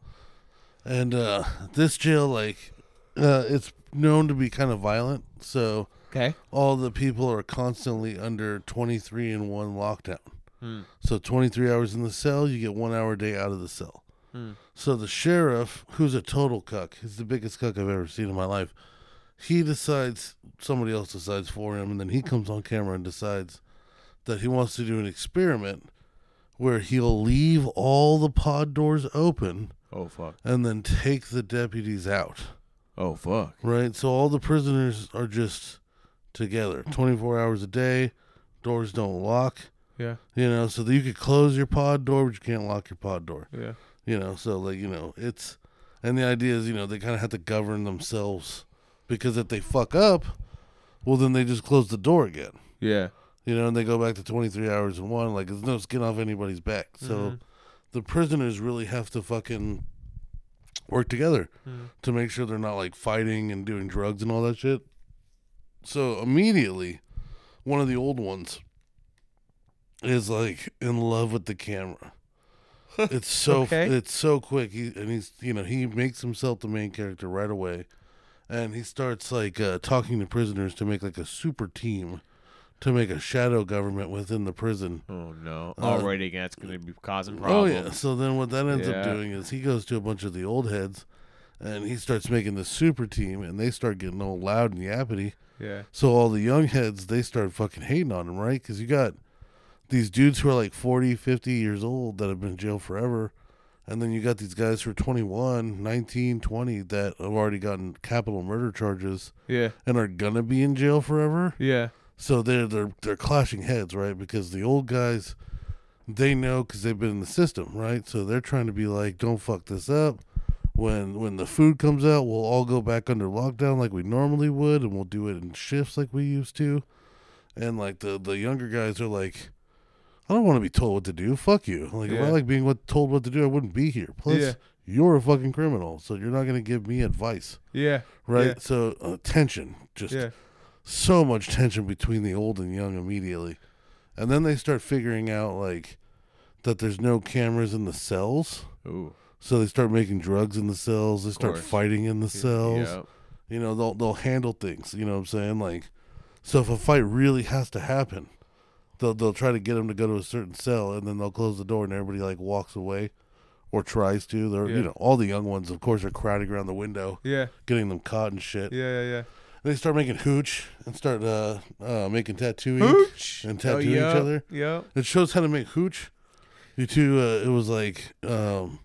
and uh, this jail, like, uh, it's known to be kind of violent. So Okay. all the people are constantly under twenty-three in one lockdown. Hmm. So twenty-three hours in the cell, you get one hour a day out of the cell. Hmm. So the sheriff, who's a total cuck, he's the biggest cuck I've ever seen in my life. He decides, somebody else decides for him, and then he comes on camera and decides that he wants to do an experiment where he'll leave all the pod doors open Oh, fuck. and then take the deputies out. Oh, fuck. Right? So all the prisoners are just together twenty-four hours a day. Doors don't lock. Yeah. You know, so that you could close your pod door, but you can't lock your pod door. Yeah. You know, so like, you know, it's, and the idea is, you know, they kind of have to govern themselves because if they fuck up, well, then they just close the door again. Yeah. You know, and they go back to twenty-three hours and one. Like, there's no skin off anybody's back. So Mhm. the prisoners really have to fucking work together Mhm. to make sure they're not like fighting and doing drugs and all that shit. So immediately, one of the old ones is like in love with the camera. It's so Okay. it's so quick. He and he's you know he makes himself the main character right away, and he starts like uh, talking to prisoners to make like a super team, to make a shadow government within the prison. Oh, no. Uh, Already, that's going to be causing problems. Oh yeah. So then what that ends Yeah. up doing is he goes to a bunch of the old heads, and he starts making the super team, and they start getting all loud and yappity. Yeah. So all the young heads, they start fucking hating on him, right? Because you got these dudes who are like forty, fifty years old that have been in jail forever. And then you got these guys who are twenty-one, nineteen, twenty that have already gotten capital murder charges Yeah. and are going to be in jail forever. Yeah. So they're, they're, they're clashing heads, right? Because the old guys, they know because they've been in the system, right? So they're trying to be like, don't fuck this up. When when the food comes out, we'll all go back under lockdown like we normally would, and we'll do it in shifts like we used to. And like the, the younger guys are like, I don't want to be told what to do. Fuck you. Like if I Yeah. like being what, told what to do, I wouldn't be here. Plus, Yeah. you're a fucking criminal, so you're not going to give me advice, Yeah. right? Yeah. So uh, tension, just Yeah. so much tension between the old and young immediately. And then they start figuring out like that there's no cameras in the cells. Ooh. So they start making drugs in the cells. They start course. fighting in the cells. Yeah. You know, they'll they'll handle things. You know what I'm saying? Like, so if a fight really has to happen, they'll they'll try to get them to go to a certain cell, and then they'll close the door, and everybody like walks away, or tries to. They're Yeah. you know all the young ones, of course, are crowding around the window, Yeah. getting them caught and shit. Yeah. Yeah. They start making hooch and start uh, uh, making tattooing Hooch. and Oh, tattooing yeah, each other. Yeah. It shows how to make hooch. You two, uh, it was like um,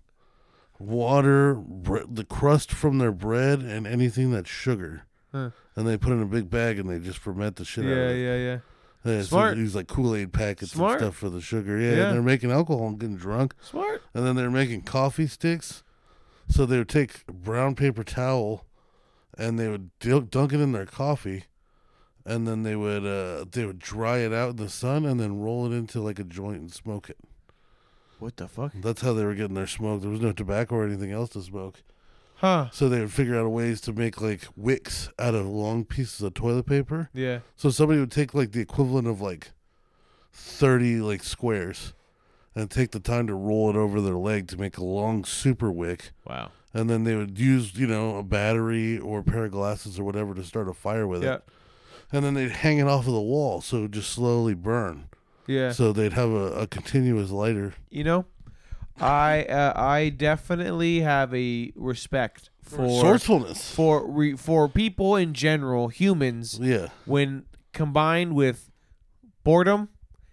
water, bre- the crust from their bread, and anything that's sugar. Huh. And they put it in a big bag and they just ferment the shit out Yeah, of it. yeah, yeah. Yeah, so Smart. they use like Kool-Aid packets Smart. and stuff for the sugar. Yeah, Yeah. and they're making alcohol and getting drunk. Smart. And then they're making coffee sticks. So they would take a brown paper towel and they would dunk dunk it in their coffee, and then they would uh, they would dry it out in the sun and then roll it into like a joint and smoke it. What the fuck? That's how they were getting their smoke. There was no tobacco or anything else to smoke. Huh. So they would figure out ways to make like wicks out of long pieces of toilet paper. Yeah. So somebody would take like the equivalent of like thirty like squares and take the time to roll it over their leg to make a long super wick. Wow. And then they would use, you know, a battery or a pair of glasses or whatever to start a fire with Yeah. it. And then they'd hang it off of the wall so it would just slowly burn. Yeah. So they'd have a, a continuous lighter. You know, I uh, I definitely have a respect for Resourcefulness. for re, for people in general, humans, Yeah. when combined with boredom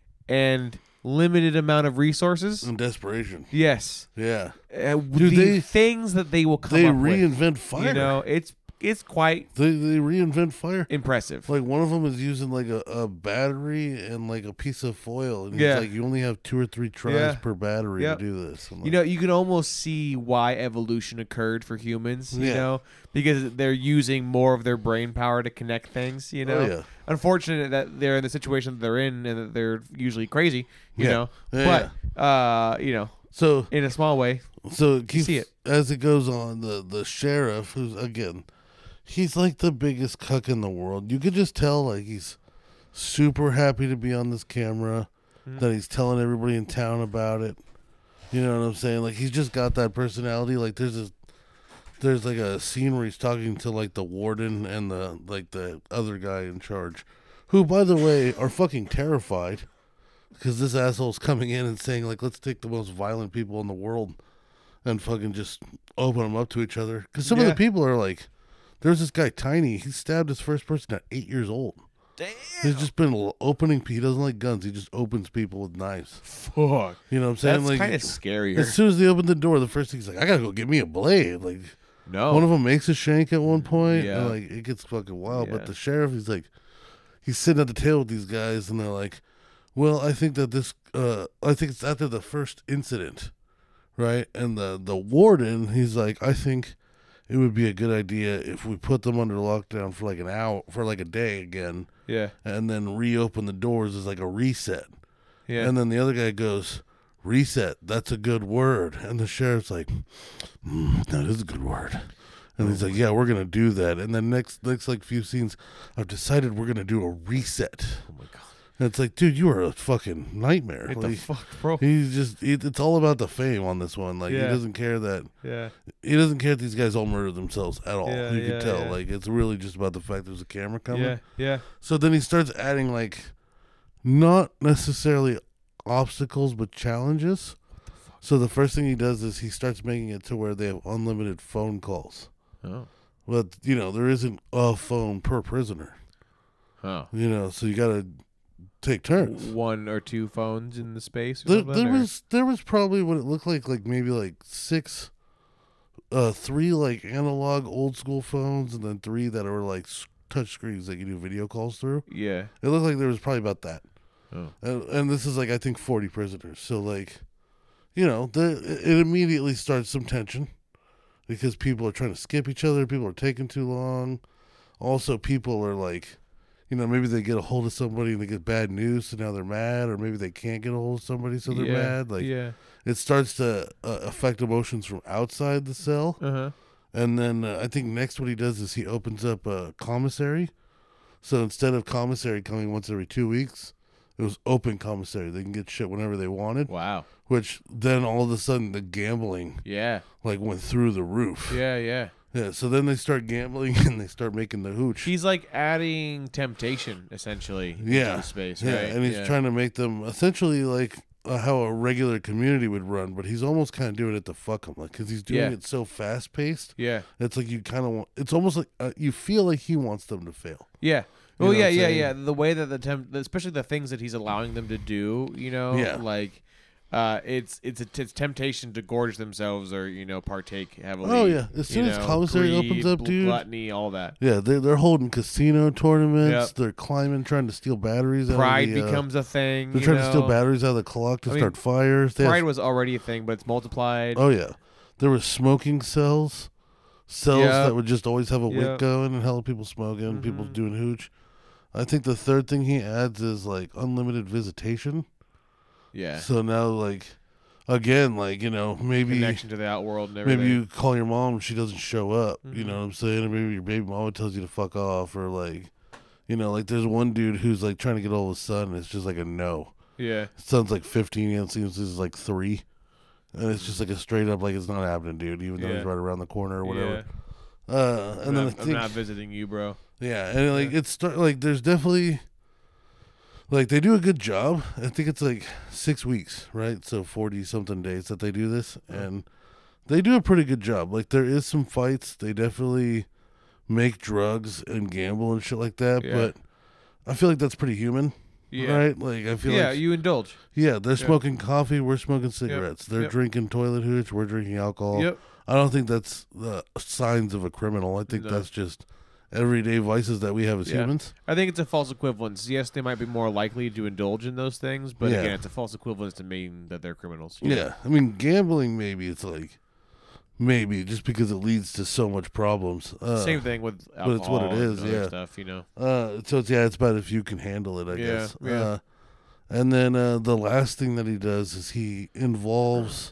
and limited amount of resources. And desperation. Yes, Yeah. uh, Dude, the they- things that they will come They up with. reinvent fire. You know, it's it's quite They they reinvent fire. impressive. Like one of them is using like a, a battery and like a piece of foil, and Yeah. he's like, you only have two or three tries Yeah. per battery Yep. to do this. I'm You like, know, you can almost see why evolution occurred for humans, you Yeah. know, because they're using more of their brain power to connect things, you know. Oh, yeah. Unfortunate that they're in the situation that they're in and that they're usually crazy, you Yeah. know. Yeah, but, uh, you know, so in a small way. so it keeps see it. as it goes on. The the sheriff, who's again, he's like the biggest cuck in the world. You could just tell like he's super happy to be on this camera, Mm-hmm. that he's telling everybody in town about it. You know what I'm saying? Like he's just got that personality. Like there's this, there's like a scene where he's talking to like the warden and the like the other guy in charge, who by the way are fucking terrified because this asshole's coming in and saying like, let's take the most violent people in the world and fucking just open them up to each other. Because some of Yeah. the people are like, there's this guy Tiny. He stabbed his first person at eight years old. Damn. He's just been l- opening. He doesn't like guns. He just opens people with knives. Fuck. You know what I'm saying? That's like kind of scarier. as soon as they open the door, the first thing he's like, I gotta go get me a blade. Like No. one of them makes a shank at one point. Yeah. And like it gets fucking wild. Yeah. But the sheriff, he's like, he's sitting at the table with these guys, and they're like, well, I think that this, uh, I think it's after the first incident, right? And the the warden, he's like, I think it would be a good idea if we put them under lockdown for like an hour, for like a day again, Yeah. and then reopen the doors as like a reset. Yeah. And then the other guy goes, reset, that's a good word. And the sheriff's like, mm, that is a good word. And he's like, yeah, we're going to do that. And then next, next like few scenes, I've decided we're going to do a reset. oh my god. And it's like, dude, you are a fucking nightmare. What Like, the fuck, bro? he's just, it, it's all about the fame on this one. Like, he Yeah. doesn't care that, Yeah. he doesn't care if these guys all murder themselves at all. Yeah, you yeah, can tell. yeah. Like, it's really just about the fact there's a camera coming. Yeah. Yeah. So then he starts adding like not necessarily obstacles but challenges. So the first thing he does is he starts making it to where they have unlimited phone calls. Oh. But you know, there isn't a phone per prisoner. Oh. You know, so you got to take turns. One or two phones in the space. Or There, something, there or- was there was probably what it looked like like maybe like six uh three like analog old school phones and then three that were like s- touch screens that you do video calls through. Yeah. It looked like there was probably about that. Oh. And, and this is like I think forty prisoners. So like, you know, the it immediately starts some tension because people are trying to skip each other. People are taking too long. Also, people are like, you know, maybe they get a hold of somebody and they get bad news, so now they're mad, or maybe they can't get a hold of somebody, so they're yeah. mad. Like yeah. it starts to uh, affect emotions from outside the cell. Uh huh. And then uh, I think next what he does is he opens up a commissary. So instead of commissary coming once every two weeks, it was open commissary. They can get shit whenever they wanted. Wow. Which then all of a sudden the gambling Yeah. like went through the roof. Yeah. Yeah. Yeah. So then they start gambling and they start making the hooch. He's like adding temptation essentially. Yeah. Into the space. yeah, Right? and he's yeah. trying to make them essentially like uh, how a regular community would run, but he's almost kind of doing it to fuck him, like because he's doing Yeah. it so fast paced. Yeah. It's like you kind of want. It's almost like uh, you feel like he wants them to fail. Yeah. You Well, know yeah, what I'm yeah, saying? yeah. The way that the temp, especially the things that he's allowing them to do, you know, Yeah. like, uh, it's it's a it's temptation to gorge themselves or you know partake heavily. Oh, yeah. As soon you as know, commissary greed, opens up, gl- dude. gluttony, all that. Yeah, they're they're holding casino tournaments. Yep. They're climbing, trying to steal batteries. Pride out of the, uh, becomes a thing. They're you trying to steal know? batteries out of the clock to I mean, start fires. They have- Pride was already a thing, but it's multiplied. oh yeah, there were smoking cells, cells Yep. that would just always have a wick Yep. going and hella people smoking, people Mhm. doing hooch. I think the third thing he adds is like unlimited visitation. Yeah. So now, like, again, like you know, maybe Connection to the outworld and everything. maybe you call your mom, she doesn't show up. You Mhm. know what I'm saying? Or maybe your baby mama tells you to fuck off, or like, you know, like there's one dude who's like trying to get all of his son, and it's just like a no. Yeah. His son's like fifteen, and seems he's like three, and it's just like a straight up like it's not happening, dude. Even though Yeah. he's right around the corner or whatever. Yeah. Uh, I'm, and then not, I I'm think, not visiting you, bro. yeah, and like it's start like there's definitely like they do a good job. I think it's like six weeks, right? So forty something days that they do this, and they do a pretty good job. Like there is some fights. They definitely make drugs and gamble and shit like that, Yeah. but I feel like that's pretty human. Yeah. Right? Like I feel Yeah, like you indulge. yeah, they're Yeah. smoking coffee, we're smoking cigarettes. They're Yep. drinking toilet hooch, we're drinking alcohol. Yep. I don't think that's the signs of a criminal. I think No. that's just everyday vices that we have as Yeah. humans. I think it's a false equivalence. Yes, they might be more likely to indulge in those things, but Yeah. again, it's a false equivalence to mean that they're criminals. you know? Yeah. I mean, gambling, maybe it's like, maybe just because it leads to so much problems. Uh, Same thing with alcohol but it's what it and is, other yeah. stuff, you know. Uh, so it's, yeah, it's about if you can handle it, I Yeah, guess. yeah. Uh, and then uh, the last thing that he does is he involves,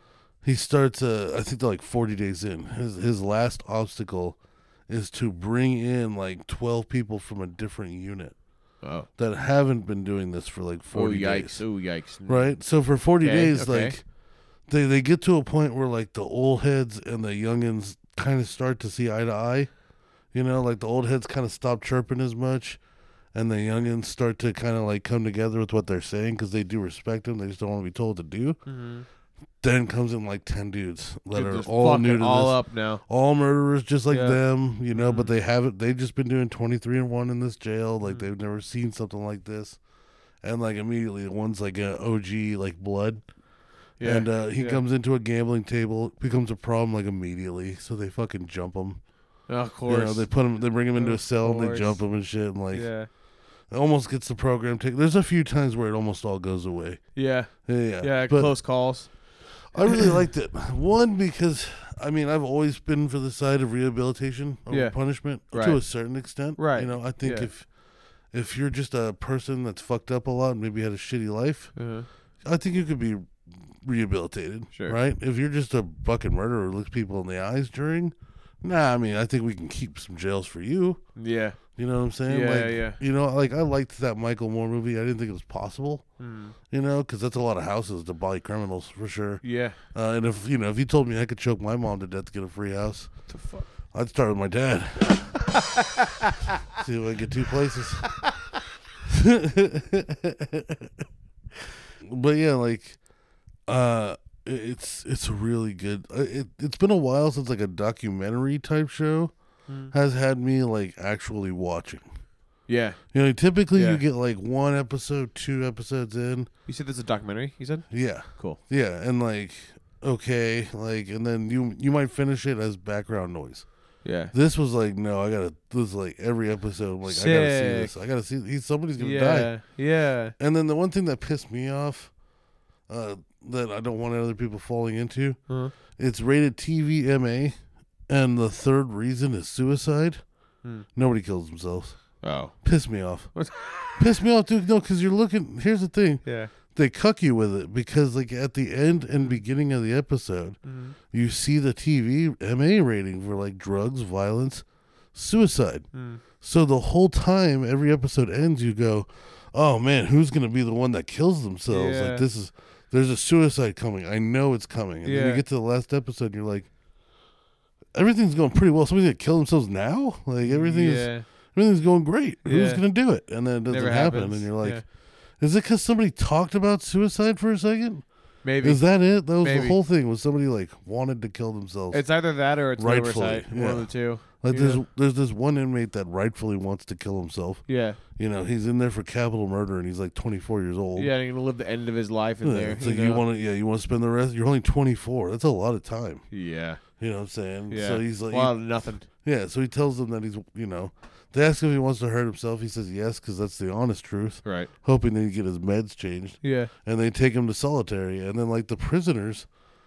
he starts, uh, I think they're like forty days in. His, his last obstacle is to bring in like twelve people from a different unit Oh. that haven't been doing this for like Oh, forty yikes. days. Oh, yikes. Right? So for forty Okay, days, okay. like, they, they get to a point where like the old heads and the youngins kind of start to see eye to eye. You know, like the old heads kind of stop chirping as much, and the youngins start to kind of like come together with what they're saying because they do respect them. They just don't want to be told to do. Mm-hmm. Then comes in like ten dudes that are Just all fuck new it to all this. up now. All murderers just like Yeah. them, you know, but Mhm. they haven't, they've just been doing twenty-three and one in this jail. Like Mhm. they've never seen something like this. And like immediately, one's like a O G, like blood. Yeah. And uh, he yeah. comes into a gambling table, becomes a problem like immediately. So they fucking jump him. Oh, of course. You know, they put him, they bring him into a Of cell and they course. jump him and shit. And like, yeah. it almost gets the program taken. There's a few times where it almost all goes away. Yeah. Yeah, yeah. Yeah. But Close calls. I really liked it. One, because I mean, I've always been for the side of rehabilitation over Yeah. punishment to Right. a certain extent. Right. You know, I think Yeah. if if you're just a person that's fucked up a lot and maybe had a shitty life, Uh-huh. I think you could be rehabilitated. Sure. Right? If you're just a fucking murderer who looks people in the eyes during, nah, I mean, I think we can keep some jails for you. Yeah. You know what I'm saying? Yeah, like, yeah. You know, like I liked that Michael Moore movie. I didn't think it was possible. Mm. You know, because that's a lot of houses to buy criminals for sure. Yeah. Uh, and if you know, if you told me I could choke my mom to death to get a free house, The fuck? I'd start with my dad. See if I get two places. But yeah, like, uh, it- it's it's really good. Uh, It it's been a while since like a documentary type show Mm. has had me like actually watching. Yeah. You know, typically Yeah. you get like one episode, two episodes in. You said this is a documentary, you said? Yeah. Cool. Yeah, and like okay, like and then you you might finish it as background noise. Yeah. This was like no, I gotta. This is like every episode. I'm like I gotta see this. Sick. I gotta see. He's somebody's gonna Yeah. die. Yeah. And then the one thing that pissed me off, uh, that I don't want other people falling into, Huh? it's rated T V M A, and the third reason is suicide. Hmm. Nobody kills themselves. Oh. Piss me off. What? Piss me off, dude. No, because you're looking. Here's the thing. Yeah. They cuck you with it because, like, at the end and beginning of the episode, Mm. you see the T V M A rating for like drugs, violence, suicide. Mm. So the whole time, every episode ends, you go, "Oh man, who's gonna be the one that kills themselves? Yeah. Like this is, there's a suicide coming. I know it's coming." And then Yeah. you get to the last episode, and you're like, "Everything's going pretty well. Somebody's gonna kill themselves now? Like everything is, Yeah. everything's going great. Who's Yeah. gonna do it?" And then it doesn't Never happen, happens. and you're like, Yeah. Is it because somebody talked about suicide for a second? Maybe. Is that it? That was Maybe. the whole thing. Was somebody like wanted to kill themselves? It's either that or it's Rightfully, oversight. One yeah. of the two. like you there's know? there's this one inmate that rightfully wants to kill himself. Yeah. You know, he's in there for capital murder, and he's like twenty-four years old. Yeah, you're gonna live the end of his life in Yeah, there. it's you like you know? want to, yeah, you want to spend the rest. You're only twenty-four. That's a lot of time. Yeah. You know what I'm saying? Yeah. So he's like, well, nothing. yeah. So he tells them that he's, you know, they ask him if he wants to hurt himself. He says yes, because that's the honest truth. Right. Hoping that he get his meds changed. Yeah. And they take him to solitary, and then like the prisoners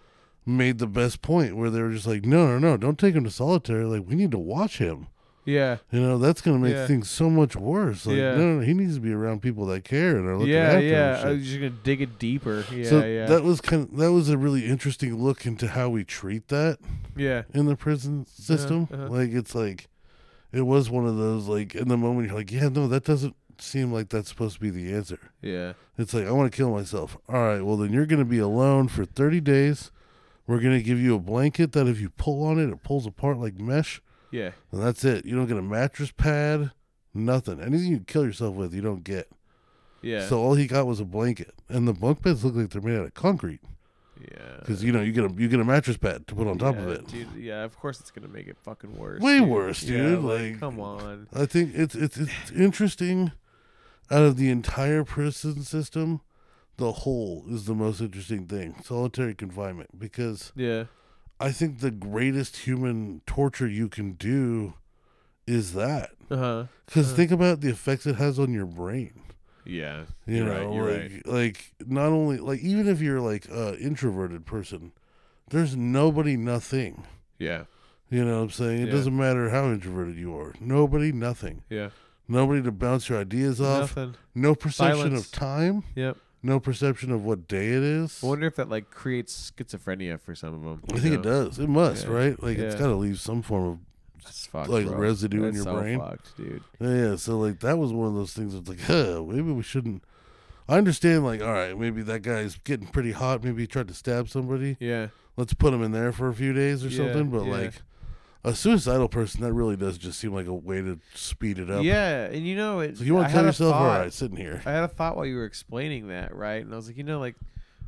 made the best point where they were just like, no, no, no, don't take him to solitary. Like, we need to watch him. Yeah. You know, that's going to make Yeah. things so much worse. Like, Yeah. no, no, no, he needs to be around people that care and are looking Yeah. after Yeah. him. I and was shit. just gonna dig it deeper. Yeah. so yeah. that was kind of, that was a really interesting look into how we treat that yeah. in the prison system. uh-huh. Like, it's like, it was one of those, like, in the moment you're like, yeah, no, that doesn't seem like that's supposed to be the answer. Yeah. It's like, I want to kill myself. All right, well, then you're going to be alone for thirty days. We're going to give you a blanket that if you pull on it, it pulls apart like mesh. Yeah. And that's it. You don't get a mattress pad, nothing. Anything you kill yourself with, you don't get. Yeah. So all he got was a blanket. And the bunk beds look like they're made out of concrete. yeah. Because, you know, you get a you get a mattress pad to put on top yeah, of it. Dude, yeah, of course it's gonna make it fucking worse. Way dude. worse, Yeah, dude. like, Like- come on. I think it's, it's, it's interesting. Out of the entire prison system, the whole is the most interesting thing. Solitary confinement. Because Yeah. I think the greatest human torture you can do is that. Uh huh. Because Uh. think about the effects it has on your brain. Yeah. You You're know, right, you're like, right. like not only like even if you're like a introverted person, there's nobody, nothing. Yeah. You know what I'm saying? It Yeah. doesn't matter how introverted you are. Nobody, nothing. Yeah. Nobody to bounce your ideas off. Nothing. No perception Silence. of time. Yep. No perception of what day it is. I wonder if that like creates schizophrenia for some of them. I think it does. It must, Yeah. right? Like it's Yeah. got to leave some form of That's fucked, like bro. residue in That's your so brain. Fucked, dude. Yeah, yeah, so like that was one of those things that's like, huh, maybe we shouldn't. I understand, like, all right, maybe that guy's getting pretty hot. Maybe he tried to stab somebody. Yeah. Let's put him in there for a few days or Yeah, something. But yeah. like a suicidal person, that really does just seem like a way to speed it up. Yeah, and you know it. So you want I to kill had a yourself? All thought- right, sitting here. I had a thought while you were explaining that, right? And I was like, you know, like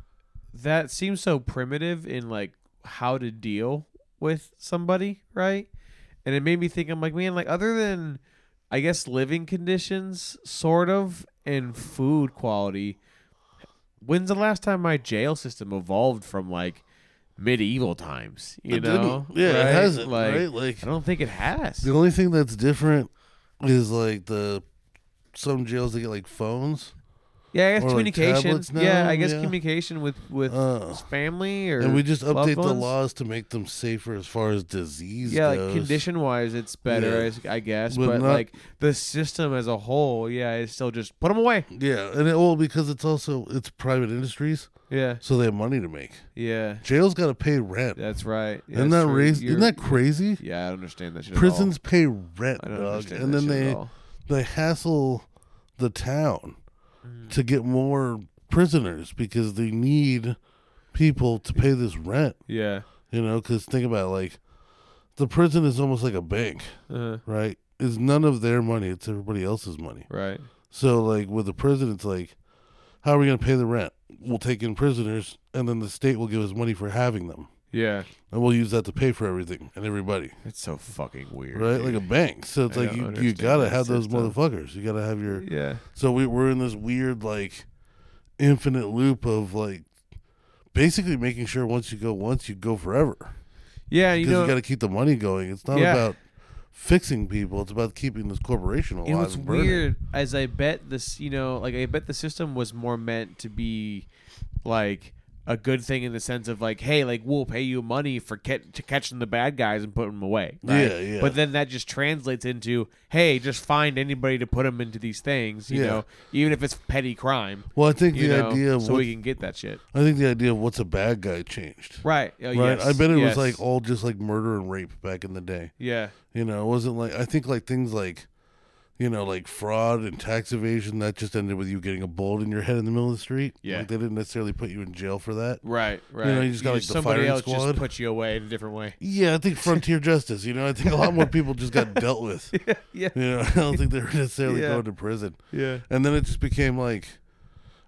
that seems so primitive in like how to deal with somebody, right? And it made me think, I'm like, man, like other than I guess living conditions, sort of, and food quality, when's the last time my jail system evolved from like medieval times? You It know? didn't. Yeah, right? it hasn't. Like, right? Like I don't think it has. the only thing that's different is like the some jails they get like phones. Yeah, I guess Or, like, communication. tablets now, yeah, I guess yeah. communication with with Uh, family or And we just loved update the ones. laws to make them safer as far as disease Yeah, goes. like condition wise, it's better, Yeah. as- I guess. But But, not- like the system as a whole, yeah, it's still just put them away. Yeah, and it, well, because it's also it's private industries, Yeah, so they have money to make. yeah, Jails got to pay rent. that's right. Yeah, isn't that's that true. raised? You're- Isn't that crazy? Yeah, I don't understand that shit. at Prisons pay rent, all. I don't dog, understand and that then shit they at all. they hassle the town Mm. to get more prisoners because they need people to pay this rent. Yeah, You know, because think about it, like the prison is almost like a bank, uh, right? It's none of their money; it's everybody else's money. right. So, like with the prison, it's like, how are we going to pay the rent? We'll take in prisoners, and then the state will give us money for having them, Yeah, and we'll use that to pay for everything and everybody, it's so fucking weird, right? dude. Like a bank. So it's I like don't you you understand gotta that have those system. motherfuckers. You gotta have your. yeah, So we we're in this weird like infinite loop of like basically making sure once you go once you go forever yeah. You because know, you got to keep the money going. It's not Yeah. about fixing people. It's about keeping this corporation alive. and what's and burning. weird as I bet this, you know, like I bet the system was more meant to be like a good thing in the sense of like, hey, like we'll pay you money for get, to catching the bad guys and putting them away. Right? Yeah, yeah. But then that just translates into, hey, just find anybody to put them into these things. You Yeah. know, even if it's petty crime. Well, I think You the know, idea of so what, we can get that shit. I think the idea of what's a bad guy changed. Right. Oh, Right. yes, I bet it yes. was like all just like murder and rape back in the day. Yeah. You know, it wasn't like I think like things like, you know, like fraud and tax evasion that just ended with you getting a bullet in your head in the middle of the street. Yeah. Like they didn't necessarily put you in jail for that. Right. Right. know, you just got, like, the somebody firing else squad. just put you away in a different way. Yeah, I think frontier justice. You know, I think a lot more people just got dealt with. Yeah. You know, I don't think they were necessarily Yeah. going to prison. Yeah. And then it just became like,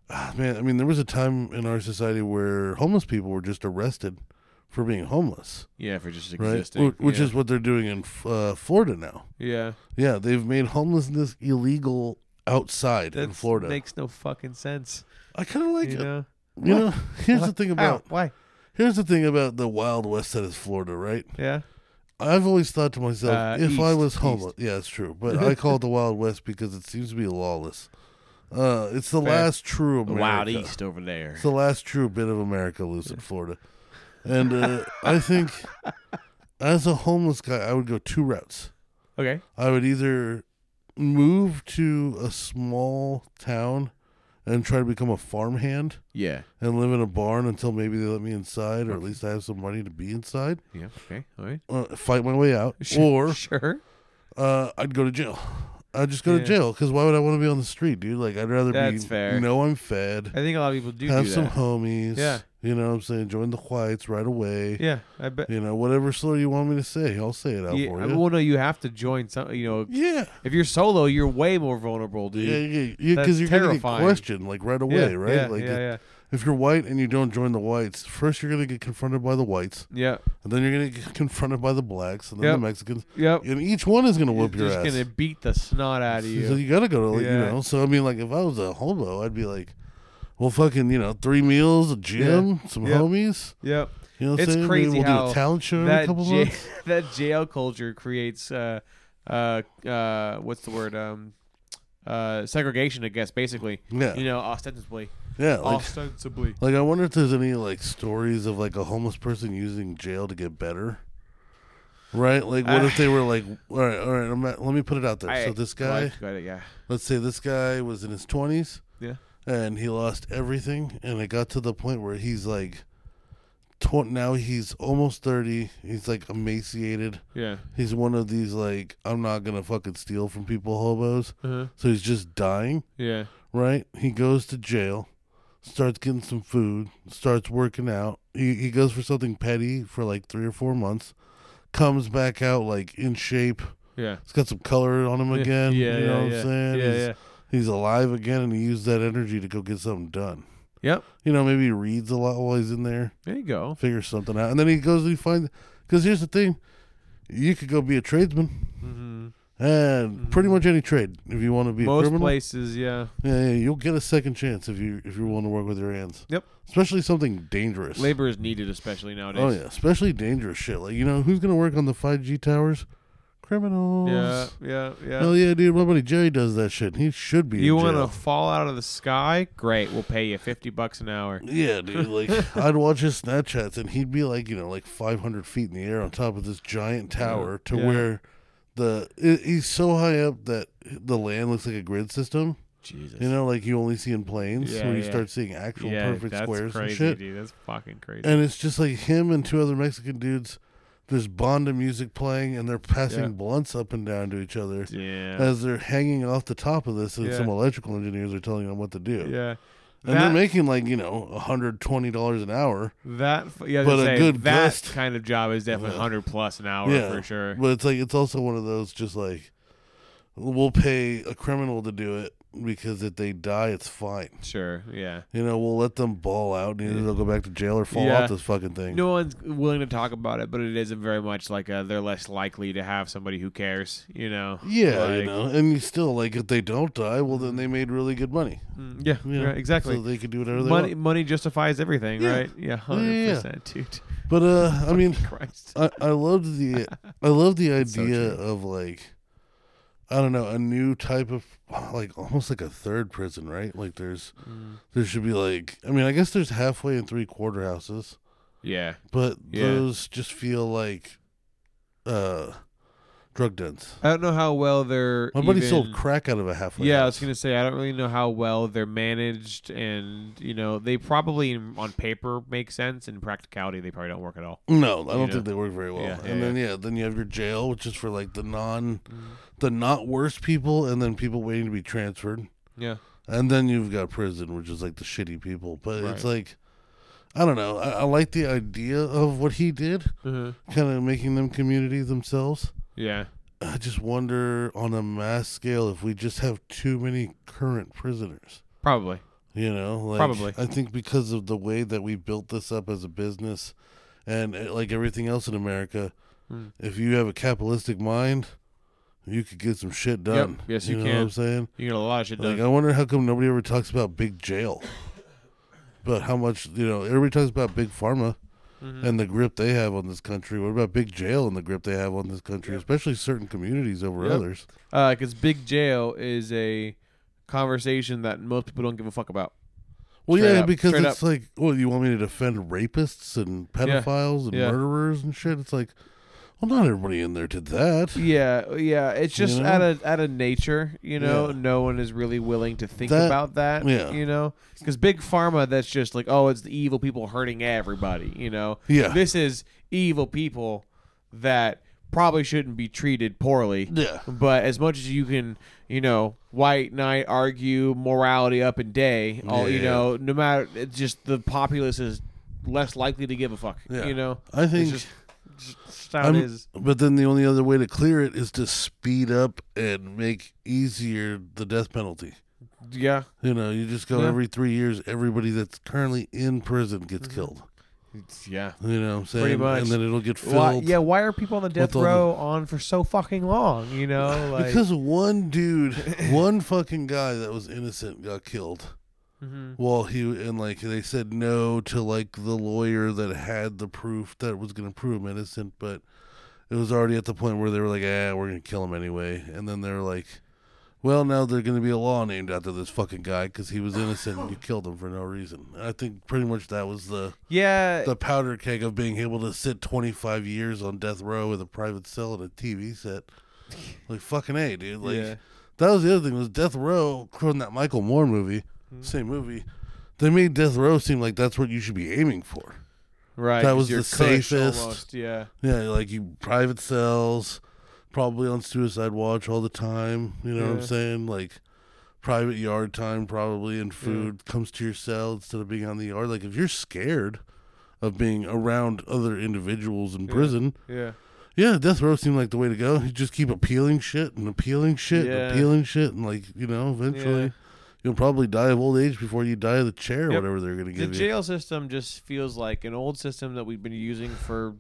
ah, man, I mean, there was a time in our society where homeless people were just arrested for being homeless, Yeah, for just right? existing. Wh- Which yeah. is what they're doing in uh, Florida now. yeah. Yeah, they've made homelessness illegal outside in That Florida. makes no fucking sense. I kind of like You it. know? You What? know, here's the What? thing How? about Why? here's the thing about the Wild West that is Florida, right? Yeah. I've always thought to myself, Uh, if I east, was homeless, east. yeah, it's true, but I call it the Wild West because it seems to be lawless. Uh, it's the Fair. last true The America. Wild East over there. It's the last true bit of America lives in Florida, and uh, I think as a homeless guy, I would go two routes. Okay. I would either move to a small town and try to become a farmhand Yeah. and live in a barn until maybe they let me inside, or at least I have some money to be inside. Yeah. Okay. All right. Uh, fight my way out, Sure. or Sure. uh, I'd go to jail. I'd just go Yeah. to jail because why would I want to be on the street, dude? Like I'd rather That's be fair. know I'm fed, I think a lot of people do have do some that. homies. Yeah. You know what I'm saying? Join the whites right away. Yeah. I bet. You know, whatever slur you want me to say, I'll say it out Yeah, for I- you. well, no, you have to join some. You know, yeah. if you're solo, you're way more vulnerable, dude. Yeah, yeah, yeah, That's because you're gonna get terrifying. questioned like right away, yeah, right? Yeah, like yeah, yeah, if you're white and you don't join the whites, first you're gonna get confronted by the whites, yeah, and then you're gonna get confronted by the blacks, and then Yep. the Mexicans, yep. and each one is gonna whoop You're your just ass. gonna beat the snot out of So you. you gotta go to, like, Yeah. you know. So I mean, like, if I was a hobo, I'd be like, well, fucking, you know, three meals, a gym, some Yep. homies. Yep. You know what I'm It's saying? crazy Maybe we'll how do a talent show every That couple ja- months. that jail culture creates uh uh uh what's the word um uh segregation, I guess, basically. Yeah, You know, ostensibly. yeah. Like, ostensibly. like, I wonder if there's any like stories of like a homeless person using jail to get better. Right? Like, what if they were like, all right, all right, I'm not, let me put it out there. I- so this go guy, ahead, go ahead, yeah. let's say this guy was in his twenties. Yeah. And he lost everything, and it got to the point where he's like, tw- now he's almost thirty. He's like emaciated. Yeah. He's one of these like, I'm not gonna fucking steal from people hobos. Uh-huh. So he's just dying, Yeah. right? He goes to jail, starts getting some food, starts working out. He he goes for something petty for like three or four months, comes back out like in shape. Yeah. He's got some color on him Yeah, again. yeah, you know yeah, what I'm yeah. saying? Yeah, he's, yeah. he's alive again, and he used that energy to go get something done. Yep. You know, maybe he reads a lot while he's in there, There you go. figures something out, and then he goes and he finds. Because here's the thing, you could go be a tradesman, Mm-hmm. and pretty much any trade if you want to be a Most criminal. places, yeah. Yeah, yeah, you'll get a second chance if you if you're willing to work with your hands. Yep. Especially something dangerous. Labor is needed, especially nowadays. Oh yeah, especially dangerous shit. Like, you know, who's gonna work on the five G towers? Criminals. Yeah, yeah, yeah. Hell yeah, dude. My buddy Jerry does that shit. He should be. You in want jail. to fall out of the sky? Great, we'll pay you fifty bucks an hour. Yeah, dude. Like, I'd watch his Snapchats, and he'd be like, you know, like five hundred feet in the air on top of this giant tower, to Yeah. where the it, he's so high up that the land looks like a grid system. Jesus. You know, like you only see in planes, Yeah, where you yeah. start seeing actual yeah, perfect that's squares crazy, and shit. dude. That's fucking crazy. And it's just like him and two other Mexican dudes. There's Bonda music playing, and they're passing Yeah. blunts up and down to each other yeah. as they're hanging off the top of this, and Yeah. some electrical engineers are telling them what to do. yeah. And they're making like, you know, one hundred twenty dollars an hour. That, yeah, I was But gonna a say, good that gust. kind of job is definitely Yeah. one hundred plus an hour Yeah, for sure. But it's like, it's also one of those just like, we'll pay a criminal to do it because if they die, it's fine. Sure, yeah. You know, we'll let them ball out, and either they'll go back to jail or fall Yeah. off this fucking thing. No one's willing to talk about it, but it isn't very much like uh they're less likely to have somebody who cares, you know? Yeah, Like- you know, and you still, like, if they don't die, well, then they made really good money. Mm, yeah, You know, right, exactly. So they can do whatever they money, want. money justifies everything, Yeah. right? Yeah, Yeah, yeah, yeah. hundred percent, dude. But, uh, I mean, Christ. I, I loved the, I love the so idea true. of, like, I don't know, a new type of, like, almost like a third prison, right? Like, there's, Mm. there should be, like, I mean, I guess there's halfway and three quarter houses, Yeah, but Yeah. those just feel like, uh, drug dens. I don't know how well they're. My buddy even- sold crack out of a halfway Yeah, I house. was gonna say I don't really know how well they're managed, and you know they probably on paper make sense. In practicality, they probably don't work at all. No, I don't You think know? they work very well. Yeah, and yeah, then yeah, then you have your jail, which is for like the non, Mm-hmm. the not worst people, and then people waiting to be transferred. Yeah, And then you've got prison, which is like the shitty people. But it's Right. like, I don't know. I, I like the idea of what he did, uh kind of making them communities themselves. yeah, I just wonder on a mass scale if we just have too many current prisoners. probably. You know, like, Probably. I think because of the way that we built this up as a business, and uh, like everything else in America, Mm. if you have a capitalistic mind, you could get some shit done. Yep. Yes, you know can. What I'm saying, You get a lot of shit like, done. I wonder how come nobody ever talks about big jail, but how much you know. Everybody talks about big pharma Mm-hmm. and the grip they have on this country. What about big jail and the grip they have on this country, Yep. especially certain communities over Yep. others? Because big jail is a conversation that most people don't give a fuck about. Well, Straight yeah, up. because Straight it's like, well, you want me to defend rapists and pedophiles and Yeah. murderers and shit? It's like, well, not everybody in there did that. Yeah, yeah. It's just You know? out of out of nature, you know. Yeah. No one is really willing to think That- about that. yeah. You know, because big pharma, that's just like, oh, it's the evil people hurting everybody. You know. Yeah. This is evil people that probably shouldn't be treated poorly. Yeah. But as much as you can, you know, white knight argue morality up and day, all you Yeah. know, no matter, it's just the populace is less likely to give a fuck. Yeah. You know. I think, It's just, just how I'm- it is. but then the only other way to clear it is to speed up and make easier the death penalty. Yeah. You know, you just go Yeah. every three years, everybody that's currently in prison gets killed. It's, yeah. You know what I'm saying? Pretty much. And then it'll get filled. Why, yeah, why are people on the death all the- row on for so fucking long? You know, like Because one dude, one fucking guy that was innocent got killed. Mhm. Well, he and like they said no to like the lawyer that had the proof that was going to prove him innocent, but it was already at the point where they were like, "Ah, we're going to kill him anyway." And then they're like, "Well, now there's going to be a law named after this fucking guy because he was innocent and you killed him for no reason." And I think pretty much that was the yeah, the powder keg of being able to sit twenty-five years on death row with a private cell and a T V set. Like fucking A, dude. Like yeah, that was the other thing was Death Row from that Michael Moore movie, Hmm. same movie. They made Death Row seem like that's what you should be aiming for. right. that 'cause was you're the cush safest. almost, yeah, Yeah, like you private cells, probably on suicide watch all the time. You know what I'm Yeah. saying? Like private yard time probably, and food comes to your cell instead of being on the yard. Like if you're scared of being around other individuals in Yeah. prison, yeah, yeah, death row seemed like the way to go. You just keep appealing shit and appealing shit Yeah. and appealing shit, and like you know, eventually Yeah. you'll probably die of old age before you die of the chair or Yep. whatever they're gonna The give you. jail system just feels like an old system that we've been using for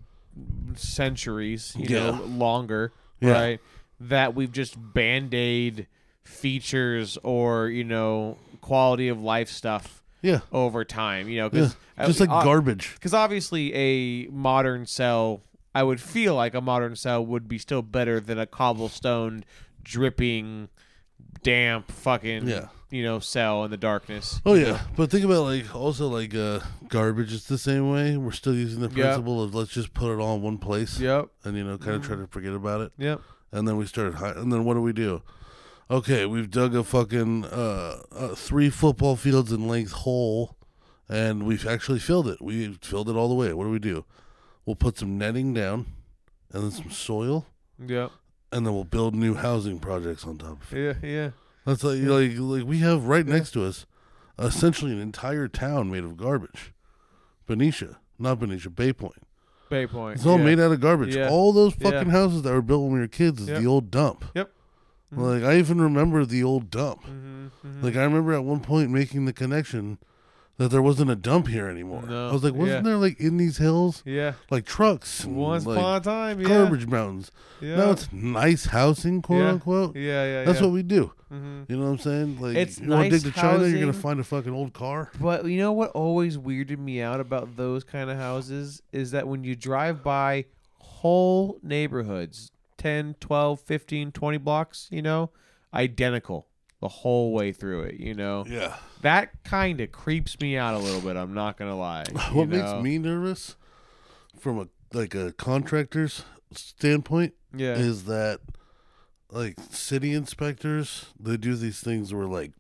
centuries, you Yeah. know, longer, Yeah. right? That we've just band-aid features or you know quality of life stuff Yeah, over time. You know, yeah, because just like garbage. Because obviously, a modern cell, I would feel like a modern cell would be still better than a cobblestone, dripping, damp, fucking, Yeah. you know, cell in the darkness. Oh yeah, but think about like also like uh, garbage. It's the same way. We're still using the principle of let's just put it all in one place, Yep. and you know, kind of try to forget about it. Yep. And then we started, hi- and then what do we do? Okay, we've dug a fucking uh, uh, three football fields in length hole, and we've actually filled it. We filled it all the way. What do we do? We'll put some netting down, and then some soil, Yep. and then we'll build new housing projects on top of it. Yeah. Yeah. That's like like like we have right next to us, essentially an entire town made of garbage. Benicia, not Benicia, Bay Point. Bay Point. It's all yeah. made out of garbage. Yeah. All those Yeah. fucking houses that were built when we were kids is Yep. the old dump. Yep. Like I even remember the old dump. Mm-hmm, mm-hmm. Like I remember at one point making the connection that there wasn't a dump here anymore. No. I was like, wasn't Yeah. there like in these hills Yeah. like trucks, and, Once like, upon a time. Yeah. garbage mountains? Yeah. Now it's nice housing, quote Yeah. unquote. Yeah. Yeah. That's yeah. what we do. Mm-hmm. You know what I'm saying? Like It's you want nice to dig to China, you're gonna housing. find a fucking old car. But you know what always weirded me out about those kind of houses is that when you drive by whole neighborhoods, ten, twelve, fifteen, twenty blocks, you know, identical the whole way through it, you know. Yeah. That kind of creeps me out a little bit, I'm not going to lie. What you makes know? me nervous from a like a contractor's standpoint Yeah. is that like city inspectors, they do these things where like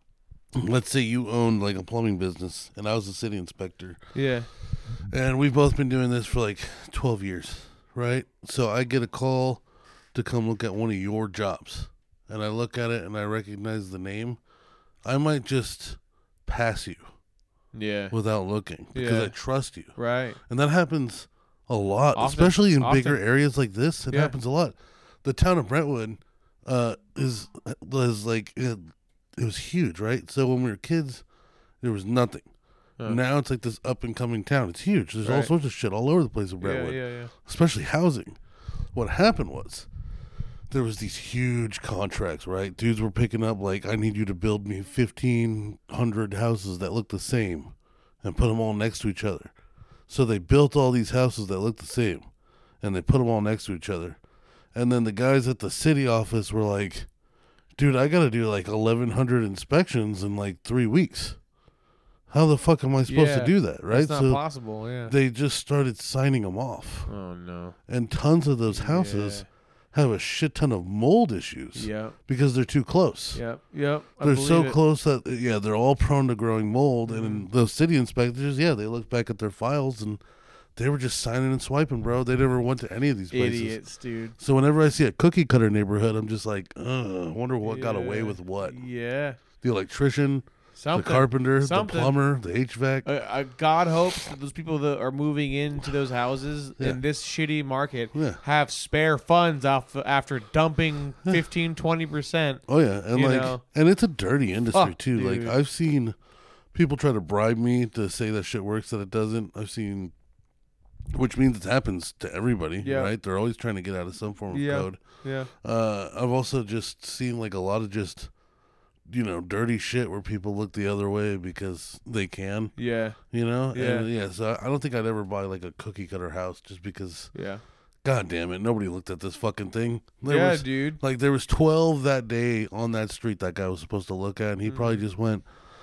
let's say you own like a plumbing business and I was a city inspector yeah. and we've both been doing this for like twelve years, right? So I get a call to come look at one of your jobs and I look at it and I recognize the name. I might just pass you Yeah. without looking because Yeah. I trust you. Right. And that happens a lot, Often. especially in Often. bigger areas like this. It Yeah. happens a lot. The town of Brentwood uh, is was like it, it was huge, right? So when we were kids, There was nothing. Huh. Now it's like this up and coming town. It's huge. There's all Right. sorts of shit all over the place in Yeah, Brentwood, yeah, yeah. especially housing. What happened was there was these huge contracts, right? Dudes were picking up like, I need you to build me fifteen hundred houses that look the same and put them all next to each other. So they built all these houses that look the same and they put them all next to each other. And then the guys at the city office were like, dude, I got to do like eleven hundred inspections in like three weeks. How the fuck am I supposed Yeah, to do that, right? It's not So possible, yeah. they just started signing them off. Oh, no. And tons of those houses have a shit ton of mold issues Yep, because they're too close. yep, yep. I They're believe so it. close that, yeah, they're all prone to growing mold. Mm-hmm. And those city inspectors, yeah, they look back at their files and they were just signing and swiping, bro. They never went to any of these places. Idiots, dude. So whenever I see a cookie cutter neighborhood, I'm just like, ugh, I wonder what got away Yeah, with what. Yeah. The electrician, Something. the carpenter, Something. the plumber, the H V A C. Uh, uh, God hopes that those people that are moving into those houses Yeah. in this shitty market Yeah. have spare funds off after dumping fifteen, twenty percent. Oh yeah, and You like, know. and it's a dirty industry Fuck, too. dude. Like I've seen people try to bribe me to say that shit works that it doesn't. I've seen, which means it happens to everybody, Yeah. right? They're always trying to get out of some form of Yeah. code. Yeah. Uh, I've also just seen like a lot of just, you know, dirty shit where people look the other way because they can, Yeah. you know. Yeah. And yeah. So I don't think I'd ever buy like a cookie cutter house just because. Yeah. God damn it! Nobody looked at this fucking thing. There yeah, was, dude. like there was twelve that day on that street that guy was supposed to look at, and he probably Mm-hmm. just went,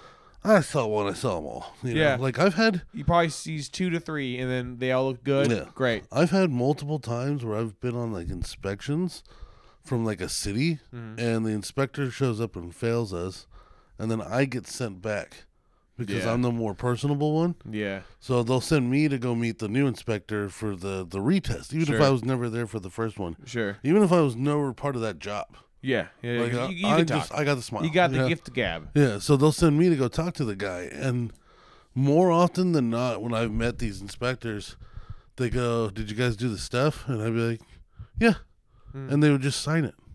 "I saw one, I saw them all." You know? Yeah. Like I've had, He probably sees two to three, and then they all look good. Yeah. Great. I've had multiple times where I've been on like inspections from like a city, Mhm. and the inspector shows up and fails us, and then I get sent back because Yeah. I'm the more personable one. Yeah. So they'll send me to go meet the new inspector for the the retest, even if Sure. I was never there for the first one, Sure. even if I was nowhere part of that job. Yeah. Yeah. Like, you, I, you I can just talk. I got the smile. You got the Yeah. gift gab. Yeah, so they'll send me to go talk to the guy, and more often than not, when I've met these inspectors, they go, "Did you guys do the stuff?" And I'd be like, "Yeah," Hmm. and they would just sign it.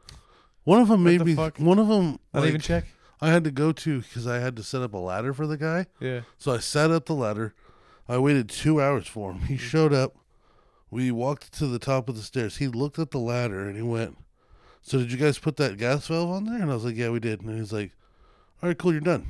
One of them What made the me. fuck? One of them, Not like, even check. I had to go to because I had to set up a ladder for the guy. Yeah. So I set up the ladder. I waited two hours for him. He showed up. We walked to the top of the stairs. He looked at the ladder and he went, "So did you guys put that gas valve on there?" And I was like, "Yeah, we did." And he's like, "All right, cool, you're done."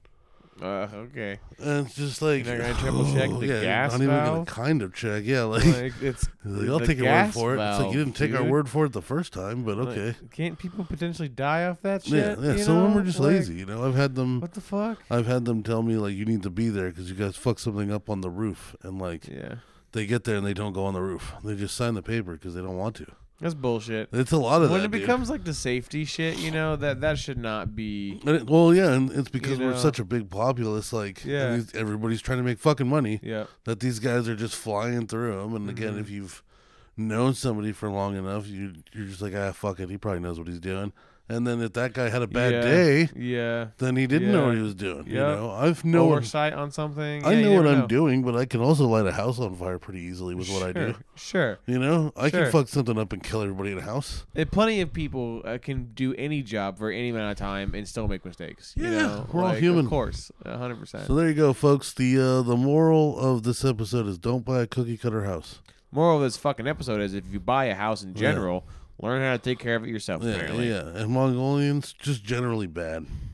Uh, okay. And it's just like, You're not gonna triple check the yeah, gas not even valve? gonna kind of check. Yeah, like, Like, it's like, I'll the take your word gas for it. It's like you didn't valve, take our dude. word for it the first time, but Like, okay. can't people potentially die off that shit? yeah, yeah. you Some of them know? are just Like, lazy. You know, I've had them. What the fuck? I've had them tell me like you need to be there because you guys fucked something up on the roof, and like Yeah. they get there and they don't go on the roof. They just sign the paper because they don't want to. That's bullshit. It's a lot of When that. it dude. becomes like the safety shit, you know, that that should not be. And it- well, yeah, and it's because You we're know. such a big populace. Like, and Yeah. these- everybody's trying to make fucking money. Yeah. That these guys are just flying through them. And again, Mhm. if you've known somebody for long enough, you you're just like, ah, fuck it. He probably knows what he's doing. And then if that guy had a bad yeah. day, Yeah. then he didn't know Yeah. what he was doing. You Yep. know, I've know what, Oversight on something. I Yeah, you know what never I'm know. doing, but I can also light a house on fire pretty easily with what I do. Sure. You know, I Sure. can fuck something up and kill everybody in a house. And plenty of people uh, can do any job for any amount of time and still make mistakes. You Yeah, know? we're all Like, human. Of course, a hundred percent. So there you go, folks. The uh, the moral of this episode is don't buy a cookie cutter house. Moral of this fucking episode is if you buy a house in general, learn how to take care of it yourself. Yeah, apparently. yeah. And Mongolians just generally bad.